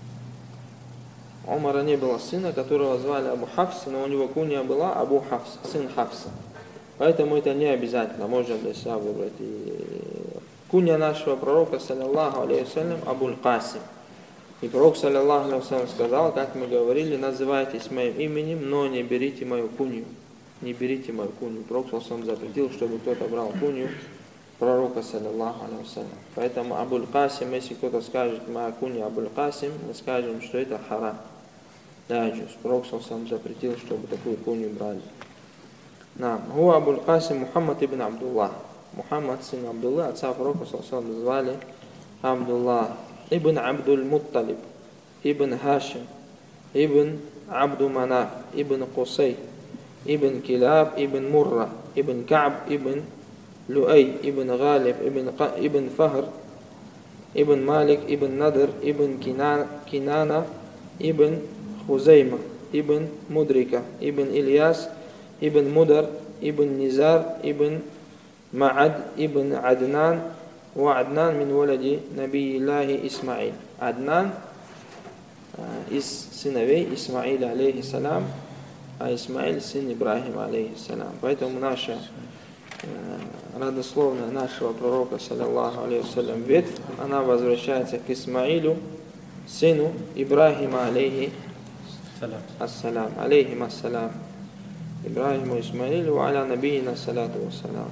У Умара не было сына, которого звали Абу Хафс, но у него кунья была Абу Хафс, сын Хафса. Поэтому это не обязательно, можно для себя выбрать. И кунья нашего пророка, саллиллаху алейхи вассалям, Абуль Касим. И пророк, саллиллаху алейхи вассалям, сказал, как мы говорили, называйтесь моим именем, но не берите мою кунью. Не берите мою кунью. Пророк, саллиллаху алейхи вассалям, запретил, чтобы кто-то брал кунью пророка, саллиллаху алейхи вассалям. Поэтому Абуль Касим, если кто-то скажет, моя кунья Абуль Касим, мы скажем, что это харам. Да, джуз. Пророк, саллиллаху алейхи вассалям, запретил, чтобы такую кунью брали. Нам. Ху Абуль Касим Мухаммад ибн Абдуллах. Мухаммад, сын Абдулла, отца пророка, саллиллаху алейхи вассалям, звали Абдуллах. Ибн Абдуль Мутталиб, Ибн Хашим, Ибн Абду Манаф, Ибн Кусей, Ибн Килаб, Ибн Мурра, Ибн Ка'б, Ибн Люэй, Ибн Галиб, Ибн, Ибн Фахр, Ибн Малик, Ибн Надр, Ибн Кинана, Ибн Хузейма, Ибн Мудрика, Ибн Ильяс, Ибн Мудар, Ибн Низар, Ибн Ма'ад, Ибн Аднан, وعدنان من ولد نبي الله إسماعيل. Аднан из сыновей Исмаиля, алейхиссалям, а Исмаиль сын Ибрахима, алейхиссалям. Поэтому наша родословная нашего пророка, саллиллаху алейхи вассалям, ветвь, она возвращается к Исмаилю, сыну Ибрахима, алейхи ассалям, алейхим ассалям. Ибрахиму Исмаилю, аля набийна салату вассалям.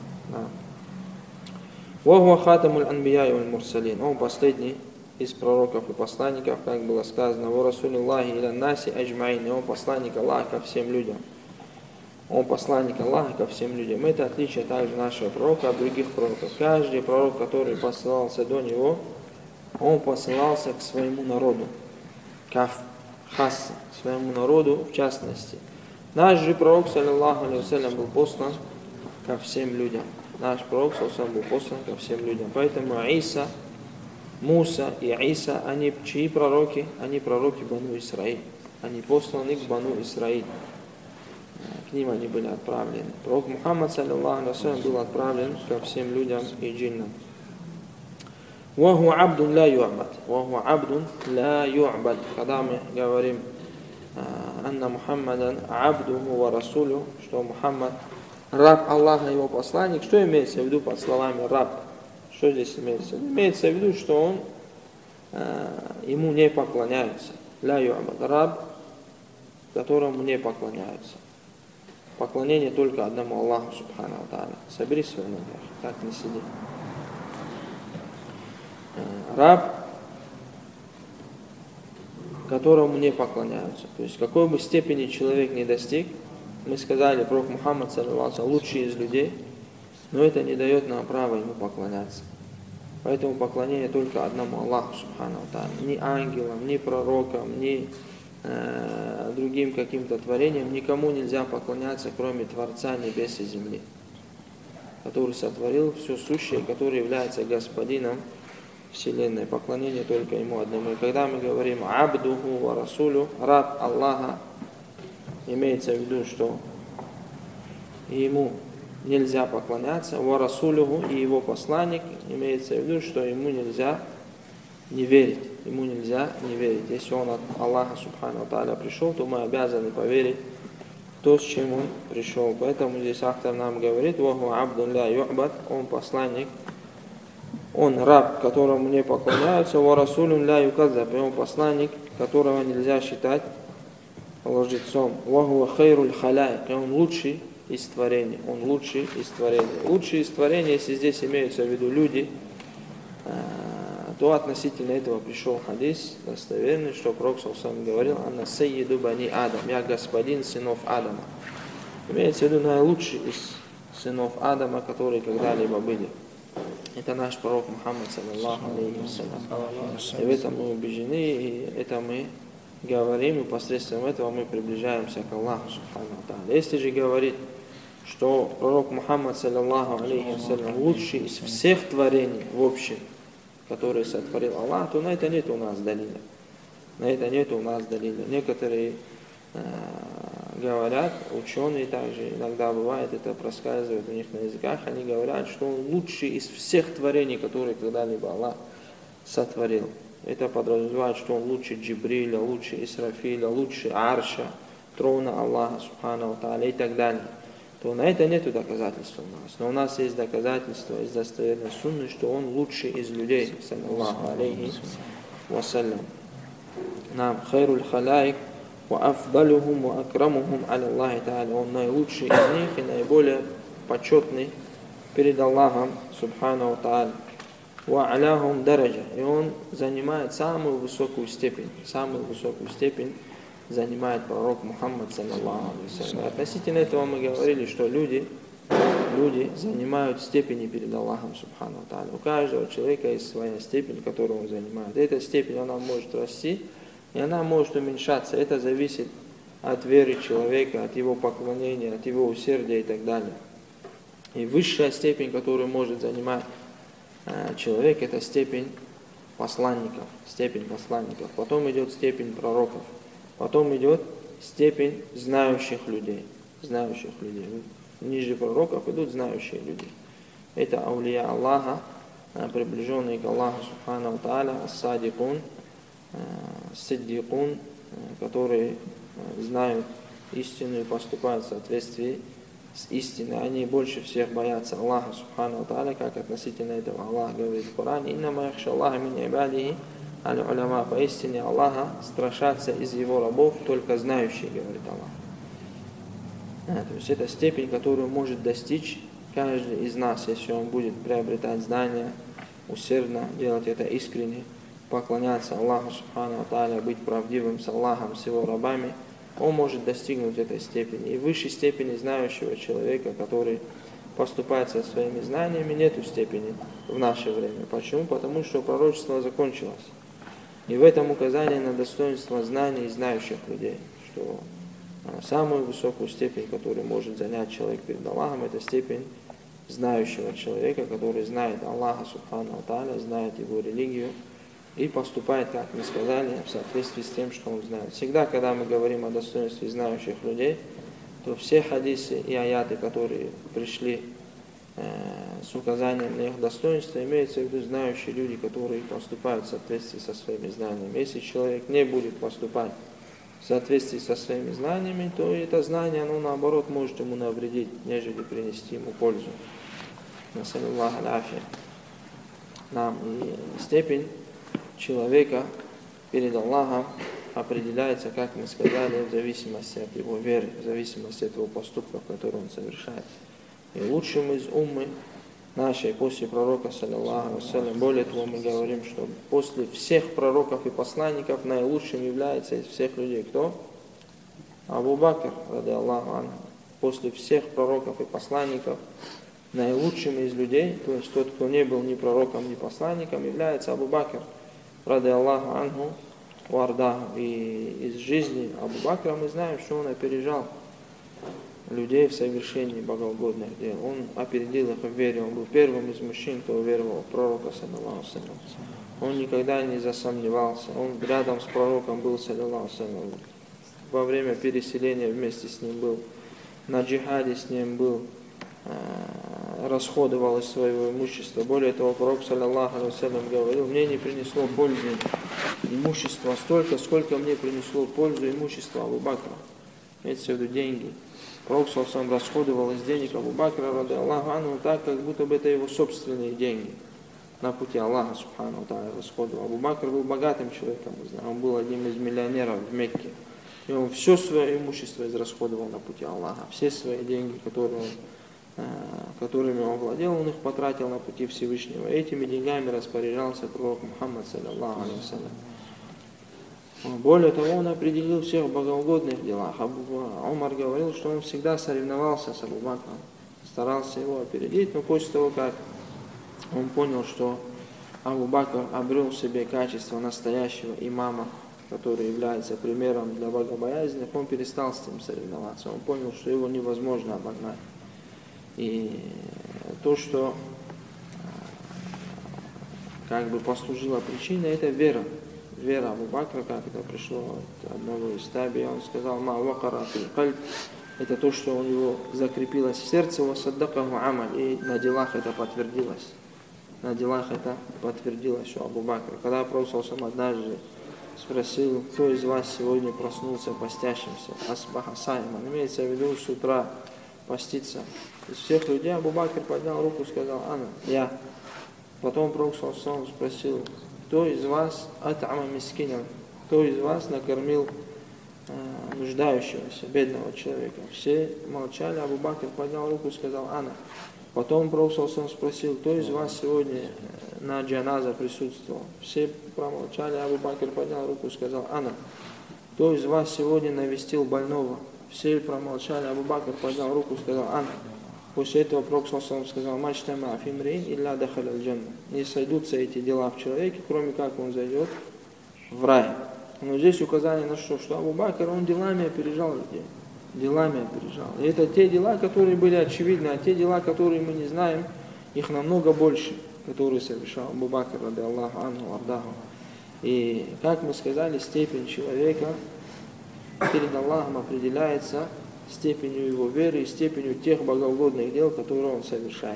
Вахва хатамуль анбияй валь мурсалин. Он последний из пророков и посланников, как было сказано, «Ва расулиллахи иля наси аджмаин». Он посланник Аллаха ко всем людям. Он посланник Аллаха ко всем людям. Это отличие также нашего пророка от других пророков. Каждый пророк, который посылался до него, он посылался к своему народу. Каф, хасса, своему народу в частности. Наш же пророк, саллиллаху алейхи вассалям, был послан ко всем людям. Наш пророк сам был послан ко всем людям. Поэтому Иса, Муса и Иса, они чьи пророки? Они пророки Бану Исраиль. Они посланы к Бану Исраиль. К ним они были отправлены. Пророк Мухаммад, саллиллаху алейхи вассалям, был отправлен ко всем людям и джиннам. Ваху абдун ла ю'бад. Ваху абдун ла ю'бад. Когда мы говорим анна Мухаммадан абдуху ва расулю, что Мухаммад раб Аллаха, его посланник, что имеется в виду под словами раб? Что здесь имеется в виду? Имеется в виду, что он э, ему не поклоняется. Ля ю'бад. Раб, которому не поклоняются. Поклонение только одному Аллаху субхану ва тааля. Собери свои ноги, так не сиди. Э, раб, которому не поклоняются. То есть, какой бы степени человек не достиг, мы сказали, пророк Мухаммад, саллиллаху алейхи вассалям, лучший из людей, но это не дает нам права ему поклоняться. Поэтому поклонение только одному Аллаху субхану ва тааля. Ни ангелам, ни пророкам, ни э, другим каким-то творениям, никому нельзя поклоняться, кроме Творца небес и земли. который сотворил все сущее, который является господином Вселенной. Поклонение только Ему одному. И когда мы говорим «Абдуху ва расулю», раб Аллаха, имеется в виду, что Ему нельзя поклоняться, «Ва расулюху» и Его посланник, имеется в виду, что Ему нельзя не верить. Ему нельзя не верить. Если Он от Аллаха Субхану Тааля пришел, то мы обязаны поверить в то, с чем Он пришел. Поэтому здесь автор нам говорит «Ваху абдун ля ю'бад», Он посланник, Он раб, которому не поклоняются, «Ва расулюн ля юказзаб», и Он посланник, которого нельзя считать лжецом. «Ваху хайруль халяйк», и Он лучший из творений. Он лучший из творений. Лучшие из творений, если здесь имеются в виду люди, то относительно этого пришел хадис достоверный, что Пророк сам говорил: «Анна сайиду бани Адам», я господин сынов Адама. Имеется в виду наилучший из сынов Адама, которые когда-либо были. Это наш пророк Мухаммад, саллаллаху алейхи вассалям. И в этом мы убеждены, и это мы говорим, и посредством этого мы приближаемся к Аллаху субхану ва тааля. Если же говорить, что пророк Мухаммад, саллаллаху алейхи вассалям, лучший из всех творений в общем, которые сотворил Аллах, то на это нет у нас далиля. На это нет у нас далиля. Некоторые э, говорят, ученые также, иногда бывает, это проскальзывает у них на языках, они говорят, что он лучший из всех творений, которые когда-либо Аллах сотворил. Это подразумевает, что он лучше Джибриля, лучше Исрафиля, лучше Арша, трона Аллаха Субхану ва Тааля и так далее. То на это нет доказательств у нас. Но у нас есть доказательства из достоверной сунны, что он лучший из людей, саллаллаху алейхи вассалям. Нам хайруль халайк ва афдалюхум ва акрамухум аля Аллахи Тааля. Он наилучший из них и наиболее почетный перед Аллахом Субхану ва Тааля. Ва аляхум дараджа. И он занимает самую высокую степень, самую высокую степень занимает пророк Мухаммад, саллаллаху алейхи вассалям. Относительно этого мы говорили, что люди, люди занимают степени перед Аллахом Субхану ва Тааля. У каждого человека есть своя степень, которую он занимает. Эта степень, она может расти, и она может уменьшаться. Это зависит от веры человека, от его поклонения, от его усердия и так далее. И высшая степень, которую может занимать э, человек, это степень посланников, степень посланников. Потом идет степень пророков. Потом идет степень знающих людей. Знающих людей. Ниже пророков идут знающие люди. Это аулия Аллаха, приближенные к Аллаху Субхану ва Тааля, ас-садикун, сиддикун, которые знают истину и поступают в соответствии с истиной. Они больше всех боятся Аллаха Субхану ва Тааля, как относительно этого Аллах говорит в Коране: «Иннама яхша Аллаха мин ибадихи аль-уляма». Поистине Аллаха страшатся из его рабов только знающие, говорит Аллах. А, то есть это степень, которую может достичь каждый из нас, если он будет приобретать знания, усердно делать это искренне, поклоняться Аллаху Субхану ва Тааля, быть правдивым с Аллахом, с его рабами, он может достигнуть этой степени. И в высшей степени знающего человека, который поступает со своими знаниями, нету степени в наше время. Почему? Потому что пророчество закончилось. И в этом указание на достоинство знаний и знающих людей, что самую высокую степень, которую может занять человек перед Аллахом, это степень знающего человека, который знает Аллаха Субхану ва Тааля, знает его религию и поступает, как мы сказали, в соответствии с тем, что он знает. Всегда, когда мы говорим о достоинстве знающих людей, то все хадисы и аяты, которые пришли с указанием на их достоинство, имеется в виду знающие люди, которые поступают в соответствии со своими знаниями. Если человек не будет поступать в соответствии со своими знаниями, то это знание, оно наоборот может ему навредить, нежели принести ему пользу. Насаллиллаху аляфия. Нам и степень человека перед Аллахом определяется, как мы сказали, в зависимости от его веры, в зависимости от его поступков, которые он совершает. И лучшим из уммы нашей после пророка, саллаллаху алейхи, более того, мы говорим, что после всех пророков и посланников наилучшим является из всех людей кто? Абу Бакр, ради Аллаху анху. После всех пророков и посланников наилучшим из людей, то есть тот, кто не был ни пророком, ни посланником, является Абу Бакр, ради Аллаху анху, вардаху. И из жизни Абу Бакра мы знаем, что он опережал людей в совершении богоугодных дел. Он опередил их в вере. Он был первым из мужчин, кто уверовал в пророка, саллаллаху алейхи ва саллям. Он никогда не засомневался. Он рядом с пророком был, саллаллаху алейхи ва саллям. Во время переселения вместе с ним был. На джихаде с ним был. Расходовал из своего имущества. Более того, пророк, саллаллаху алейхи ва саллям, говорил: мне не принесло пользы имущества столько, сколько мне принесло пользу имущества Абу Бакра. Имеется в виду деньги. Пророк, саллаллаху алейхи ва саллям, расходовал из денег Абу Бакра, ради Аллаху анху, так, как будто бы это его собственные деньги. На пути Аллаха, субхану ва тааля, расходовал. Абу Бакр был богатым человеком, мы знаем. Он был одним из миллионеров в Мекке. И он все свое имущество израсходовал на пути Аллаха. Все свои деньги, которые он, которыми он владел, он их потратил на пути Всевышнего. Этими деньгами распоряжался пророк Мухаммад, саллаллаху алейхи ва саллям. Более того, он определил всех в богоугодных делах. Абу Умар говорил, что он всегда соревновался с Абу Бакром, старался его опередить, но после того, как он понял, что Абу Бакр обрел в себе качество настоящего имама, который является примером для богобоязни, он перестал с ним соревноваться. Он понял, что его невозможно обогнать. И то, что как бы послужило причиной, это вера. Вера Абу Бакра, как это пришло от одного из таби, он сказал: «Ма вакара фил кальб». Это то, что у него закрепилось в сердце, ва саддакаху амаль, и на делах это подтвердилось. На делах это подтвердилось у Абу Бакра. Когда пророк однажды спросил: кто из вас сегодня проснулся постящимся? Асбаха сайман. Имеется в виду с утра поститься. Из всех людей Абу Бакр поднял руку и сказал: ана, я. Потом пророк спросил: кто из вас ат'ама мискина? Кто из вас накормил э, нуждающегося, бедного человека? Все молчали. Абу Бакр поднял руку и сказал: ана. Потом пророк спросил: кто из вас сегодня на джаназа присутствовал? Все промолчали. Абу Бакр поднял руку и сказал: ана. Кто из вас сегодня навестил больного? Все промолчали. Абу Бакр поднял руку и сказал: ана. После этого пророк сказал: мачтама фимрин илля дахаль аль-джанна. Не сойдутся эти дела в человеке, кроме как он зайдет в рай. Но здесь указание на что? Что Абу Бакр, он делами опережал людей. Делами опережал. И это те дела, которые были очевидны, а те дела, которые мы не знаем, их намного больше, которые совершал Абу Бакр, ради Аллаху анху ардаху. И, как мы сказали, степень человека перед Аллахом определяется степенью его веры и степенью тех богоугодных дел, которые он совершает.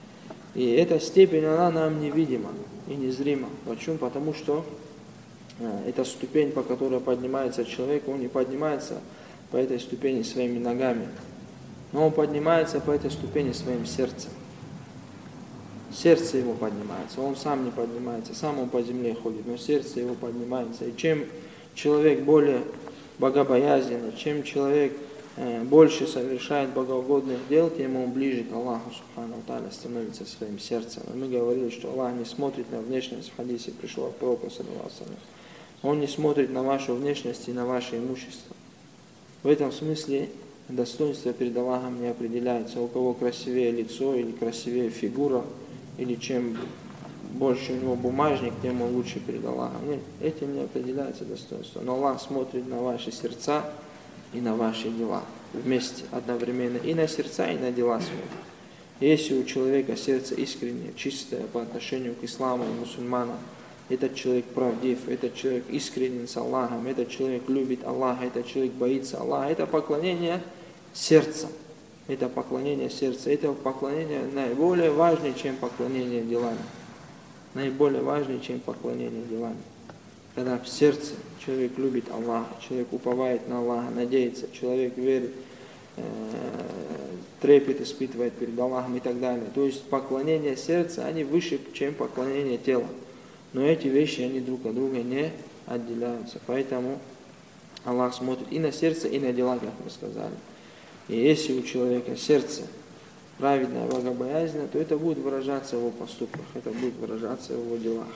И эта степень, она нам невидима и незрима. Почему? Потому что эта ступень, по которой поднимается человек, он не поднимается по этой ступени своими ногами, но он поднимается по этой ступени своим сердцем. Сердце его поднимается, он сам не поднимается, сам он по земле ходит, но сердце его поднимается. И чем человек более богобоязненный, чем человек больше совершает богоугодных дел, тем он ближе к Аллаху субхану ва тааля становится своим сердцем. И мы говорили, что Аллах не смотрит на внешность, в хадисе пришло от пророка, саллаллаху алейхи ва саллям. Он не смотрит на вашу внешность и на ваше имущество. В этом смысле достоинство перед Аллахом не определяется. У кого красивее лицо или красивее фигура, или чем больше у него бумажник, тем он лучше перед Аллахом. Нет, этим не определяется достоинство. Но Аллах смотрит на ваши сердца и на ваши дела вместе, одновременно. И на сердца, и на дела смотрит. Если у человека сердце искреннее, чистое по отношению к исламу и мусульманам, этот человек правдив, этот человек искренен с Аллахом, этот человек любит Аллаха, этот человек боится Аллаха. Это поклонение сердца. Это поклонение сердца. Это поклонение наиболее важнее, чем поклонение делами. Наиболее важнее, чем поклонение делами. Когда в сердце человек любит Аллаха, человек уповает на Аллаха, надеется, человек верит, э, трепет испытывает перед Аллахом и так далее. То есть поклонение сердца, они выше, чем поклонение тела. Но эти вещи, они друг от друга не отделяются. Поэтому Аллах смотрит и на сердце, и на дела, как мы сказали. И если у человека сердце праведное, богобоязненное, то это будет выражаться в его поступках, это будет выражаться в его делах.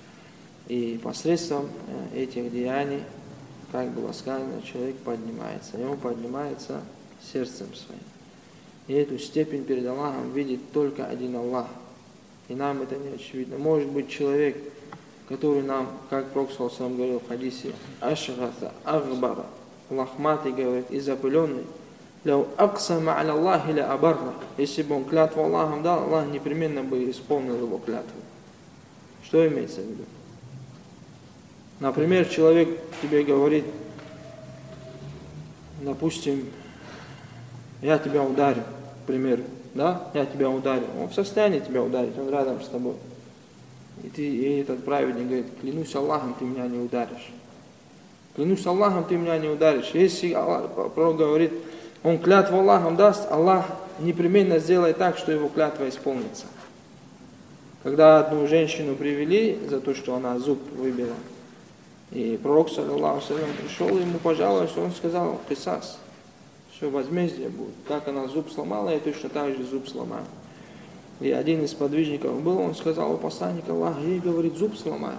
И посредством этих деяний, как было сказано, человек поднимается. И он поднимается сердцем своим. И эту степень перед Аллахом видит только один Аллах. И нам это не очевидно. Может быть, человек, который нам, как пророк саллаллаху алейхи ва саллям говорил в хадисе, ашгата, агбара, лохматый, говорит, и запыленный, «Ляу аксама аля Аллахи ля абарра». Если бы он клятву Аллахом дал, Аллах непременно бы исполнил его клятву. Что имеется в виду? Например, человек тебе говорит, допустим, я тебя ударю, к примеру, да, я тебя ударю. Он в состоянии тебя ударить, он рядом с тобой. И, ты, и этот праведник говорит, клянусь Аллахом, ты меня не ударишь. Клянусь Аллахом, ты меня не ударишь. Если Аллах, пророк говорит, он клятву Аллахом даст, Аллах непременно сделает так, что его клятва исполнится. Когда одну женщину привели за то, что она зуб выбила, и пророк, саллаллаху алейхи ва саллям, пришел, ему пожаловался, он сказал, кисас, что возмездие будет. Как она зуб сломала, я точно так же зуб сломаю. И один из подвижников был, он сказал, у посланника Аллаха, ей, говорит, зуб сломают.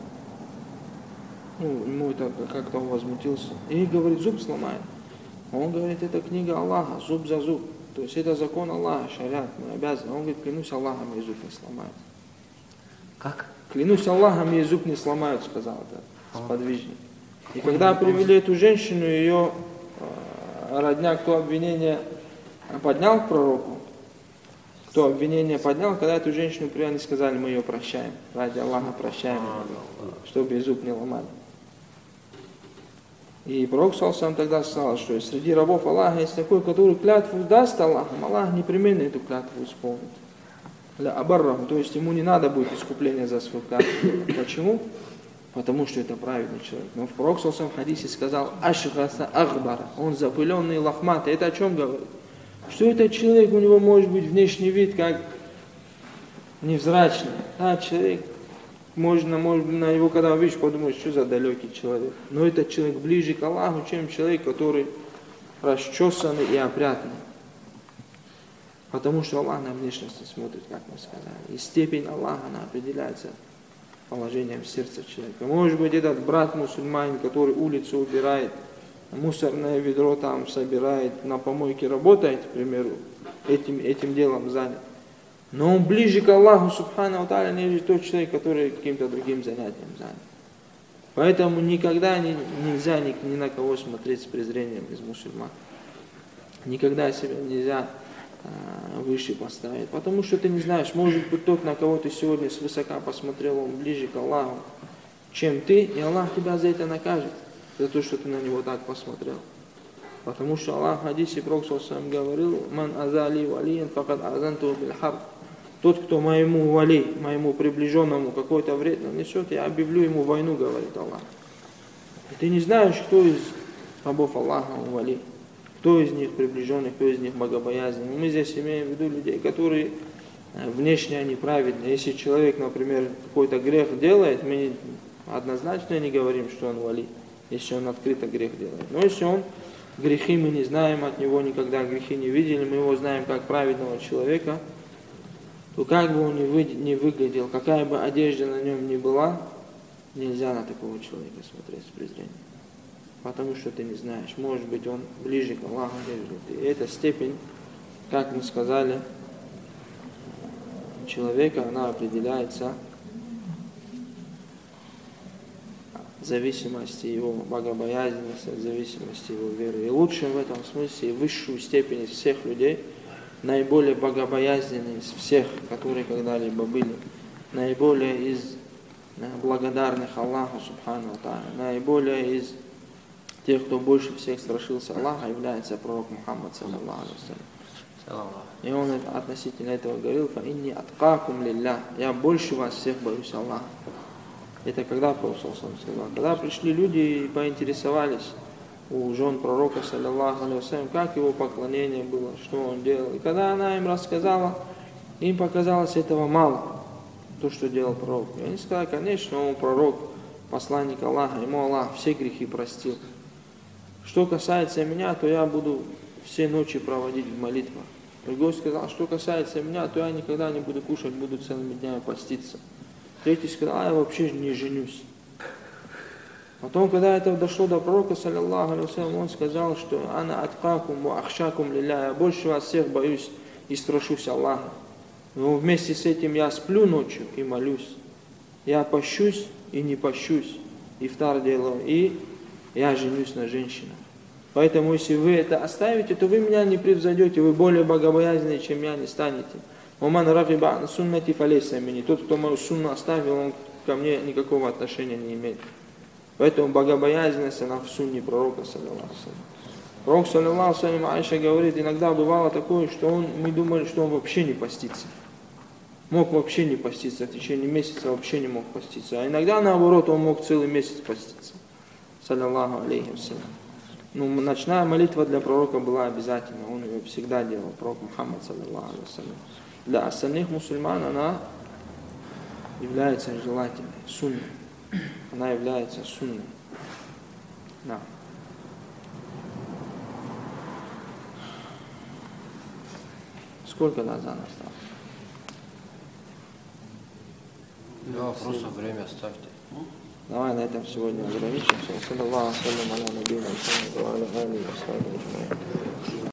Ну, ему это как-то он возмутился. Ей, говорит, зуб сломают. Он говорит, это книга Аллаха, зуб за зуб. То есть это закон Аллаха, шариат, мы обязаны. Он говорит, клянусь Аллахом, ей зуб не сломают. Как? Клянусь Аллахом, ей зуб не сломают, сказал этот сподвижник. И когда привели эту женщину, ее родня, кто обвинение поднял к пророку, кто обвинение поднял, когда эту женщину привели, они сказали, мы ее прощаем, ради Аллаха прощаем, чтобы ей зуб не ломали. И пророк сам тогда сказал, что среди рабов Аллаха есть такой, который клятву даст Аллахом, Аллах непременно эту клятву исполнит. Ля абарраху, то есть ему не надо будет искупления за свою клятву. Почему? Потому что это праведный человек. Но пророк в хадисе сказал, ашгаса ахбара, он запыленный лохматый. Это о чем говорит? Что этот человек, у него может быть внешний вид как невзрачный. А человек, можно, можно на его, когда увидишь, подумаешь, что за далекий человек. Но этот человек ближе к Аллаху, чем человек, который расчесанный и опрятный. Потому что Аллах на внешность смотрит, как мы сказали. И степень Аллаха, она определяется положением сердца человека. Может быть, этот брат мусульманин, который улицу убирает, мусорное ведро там собирает, на помойке работает, к примеру, этим, этим делом занят. Но он ближе к Аллаху, субхану ва тааля, нежели тот человек, который каким-то другим занятием занят. Поэтому никогда не, нельзя ни, ни на кого смотреть с презрением из мусульман. Никогда себя нельзя а, выше поставить. Потому что ты не знаешь, может быть, тот, на кого ты сегодня свысока посмотрел, он ближе к Аллаху, чем ты, и Аллах тебя за это накажет, за то, что ты на него так посмотрел. Потому что Аллах в хадисе пророк говорил, «Ман азали валиян факад азанту биль харб». Тот, кто моему вали, моему приближенному какой-то вред нанесет, я объявлю ему войну, говорит Аллах. И ты не знаешь, кто из рабов Аллаха он вали, кто из них приближенный, кто из них богобоязненный. Мы здесь имеем в виду людей, которые внешне они праведны. Если человек, например, какой-то грех делает, мы однозначно не говорим, что он вали, если он открыто грех делает. Но если он грехи, мы не знаем от него, никогда грехи не видели, мы его знаем как праведного человека, то как бы он ни, вы, ни выглядел, какая бы одежда на нем ни была, нельзя на такого человека смотреть с презрением. Потому что ты не знаешь, может быть, он ближе к Аллаху, нежели ты. И эта степень, как мы сказали, человека, она определяется в зависимости его богобоязненности, в зависимости его веры. И лучшим в этом смысле, и высшую степень из всех людей, наиболее богобоязненный из всех, которые когда-либо были, наиболее из благодарных Аллаху, субхану ва тааля, наиболее из тех, кто больше всех страшился Аллаха, является пророк Мухаммад, саллаллаху алейхи ва саллям. И он относительно этого говорил, «Фа инни аткакум лиллях», я больше вас всех боюсь Аллаха. Это когда пророк сказал? Когда пришли люди и поинтересовались у жен пророка, саллаллаху алейхи ва саллям, как его поклонение было, что он делал. И когда она им рассказала, им показалось этого мало, то, что делал пророк. И они сказали, конечно, он пророк, посланник Аллаха, ему Аллах все грехи простил. Что касается меня, то я буду все ночи проводить в молитвах. Другой сказал, что касается меня, то я никогда не буду кушать, буду целыми днями поститься. Третий сказал, а я вообще не женюсь. Потом, когда это дошло до пророка, саллаллаху алейхи ва саллям, он сказал, что «Ана аткакум ва ахшакум лилля», я больше вас всех боюсь и страшусь Аллаха. Но вместе с этим я сплю ночью и молюсь. Я пощусь и не пощусь. Ифтар делаю, и я женюсь на женщинах. Поэтому, если вы это оставите, то вы меня не превзойдете, вы более богобоязненные, чем я, не станете. «Уман рагиба ан суннати фалейса минни». Тот, кто мою сунну оставил, он ко мне никакого отношения не имеет. Поэтому богобоязненность, она в сунне пророка, саллаллаху алейхи ва саллям. Пророк, саллаллаху алейхи ва саллям, Айша говорит, иногда бывало такое, что он, мы думали, что он вообще не постится. Мог вообще не поститься, в течение месяца вообще не мог поститься. А иногда, наоборот, он мог целый месяц поститься. Саллаллаху алейхи ва саллям. Ну, ночная молитва для пророка была обязательна, он ее всегда делал, пророк Мухаммад, саллаллаху алейхи ва саллям. Для остальных мусульман она является желательной, сунной. Она является сунной. Да. Сколько до азана осталось? Да, просто время оставьте. Давай на этом сегодня ограничимся. Саллаллаху алейхи ва саллям, аля набийина Мухаммад ва аля алихи ва сахбихи.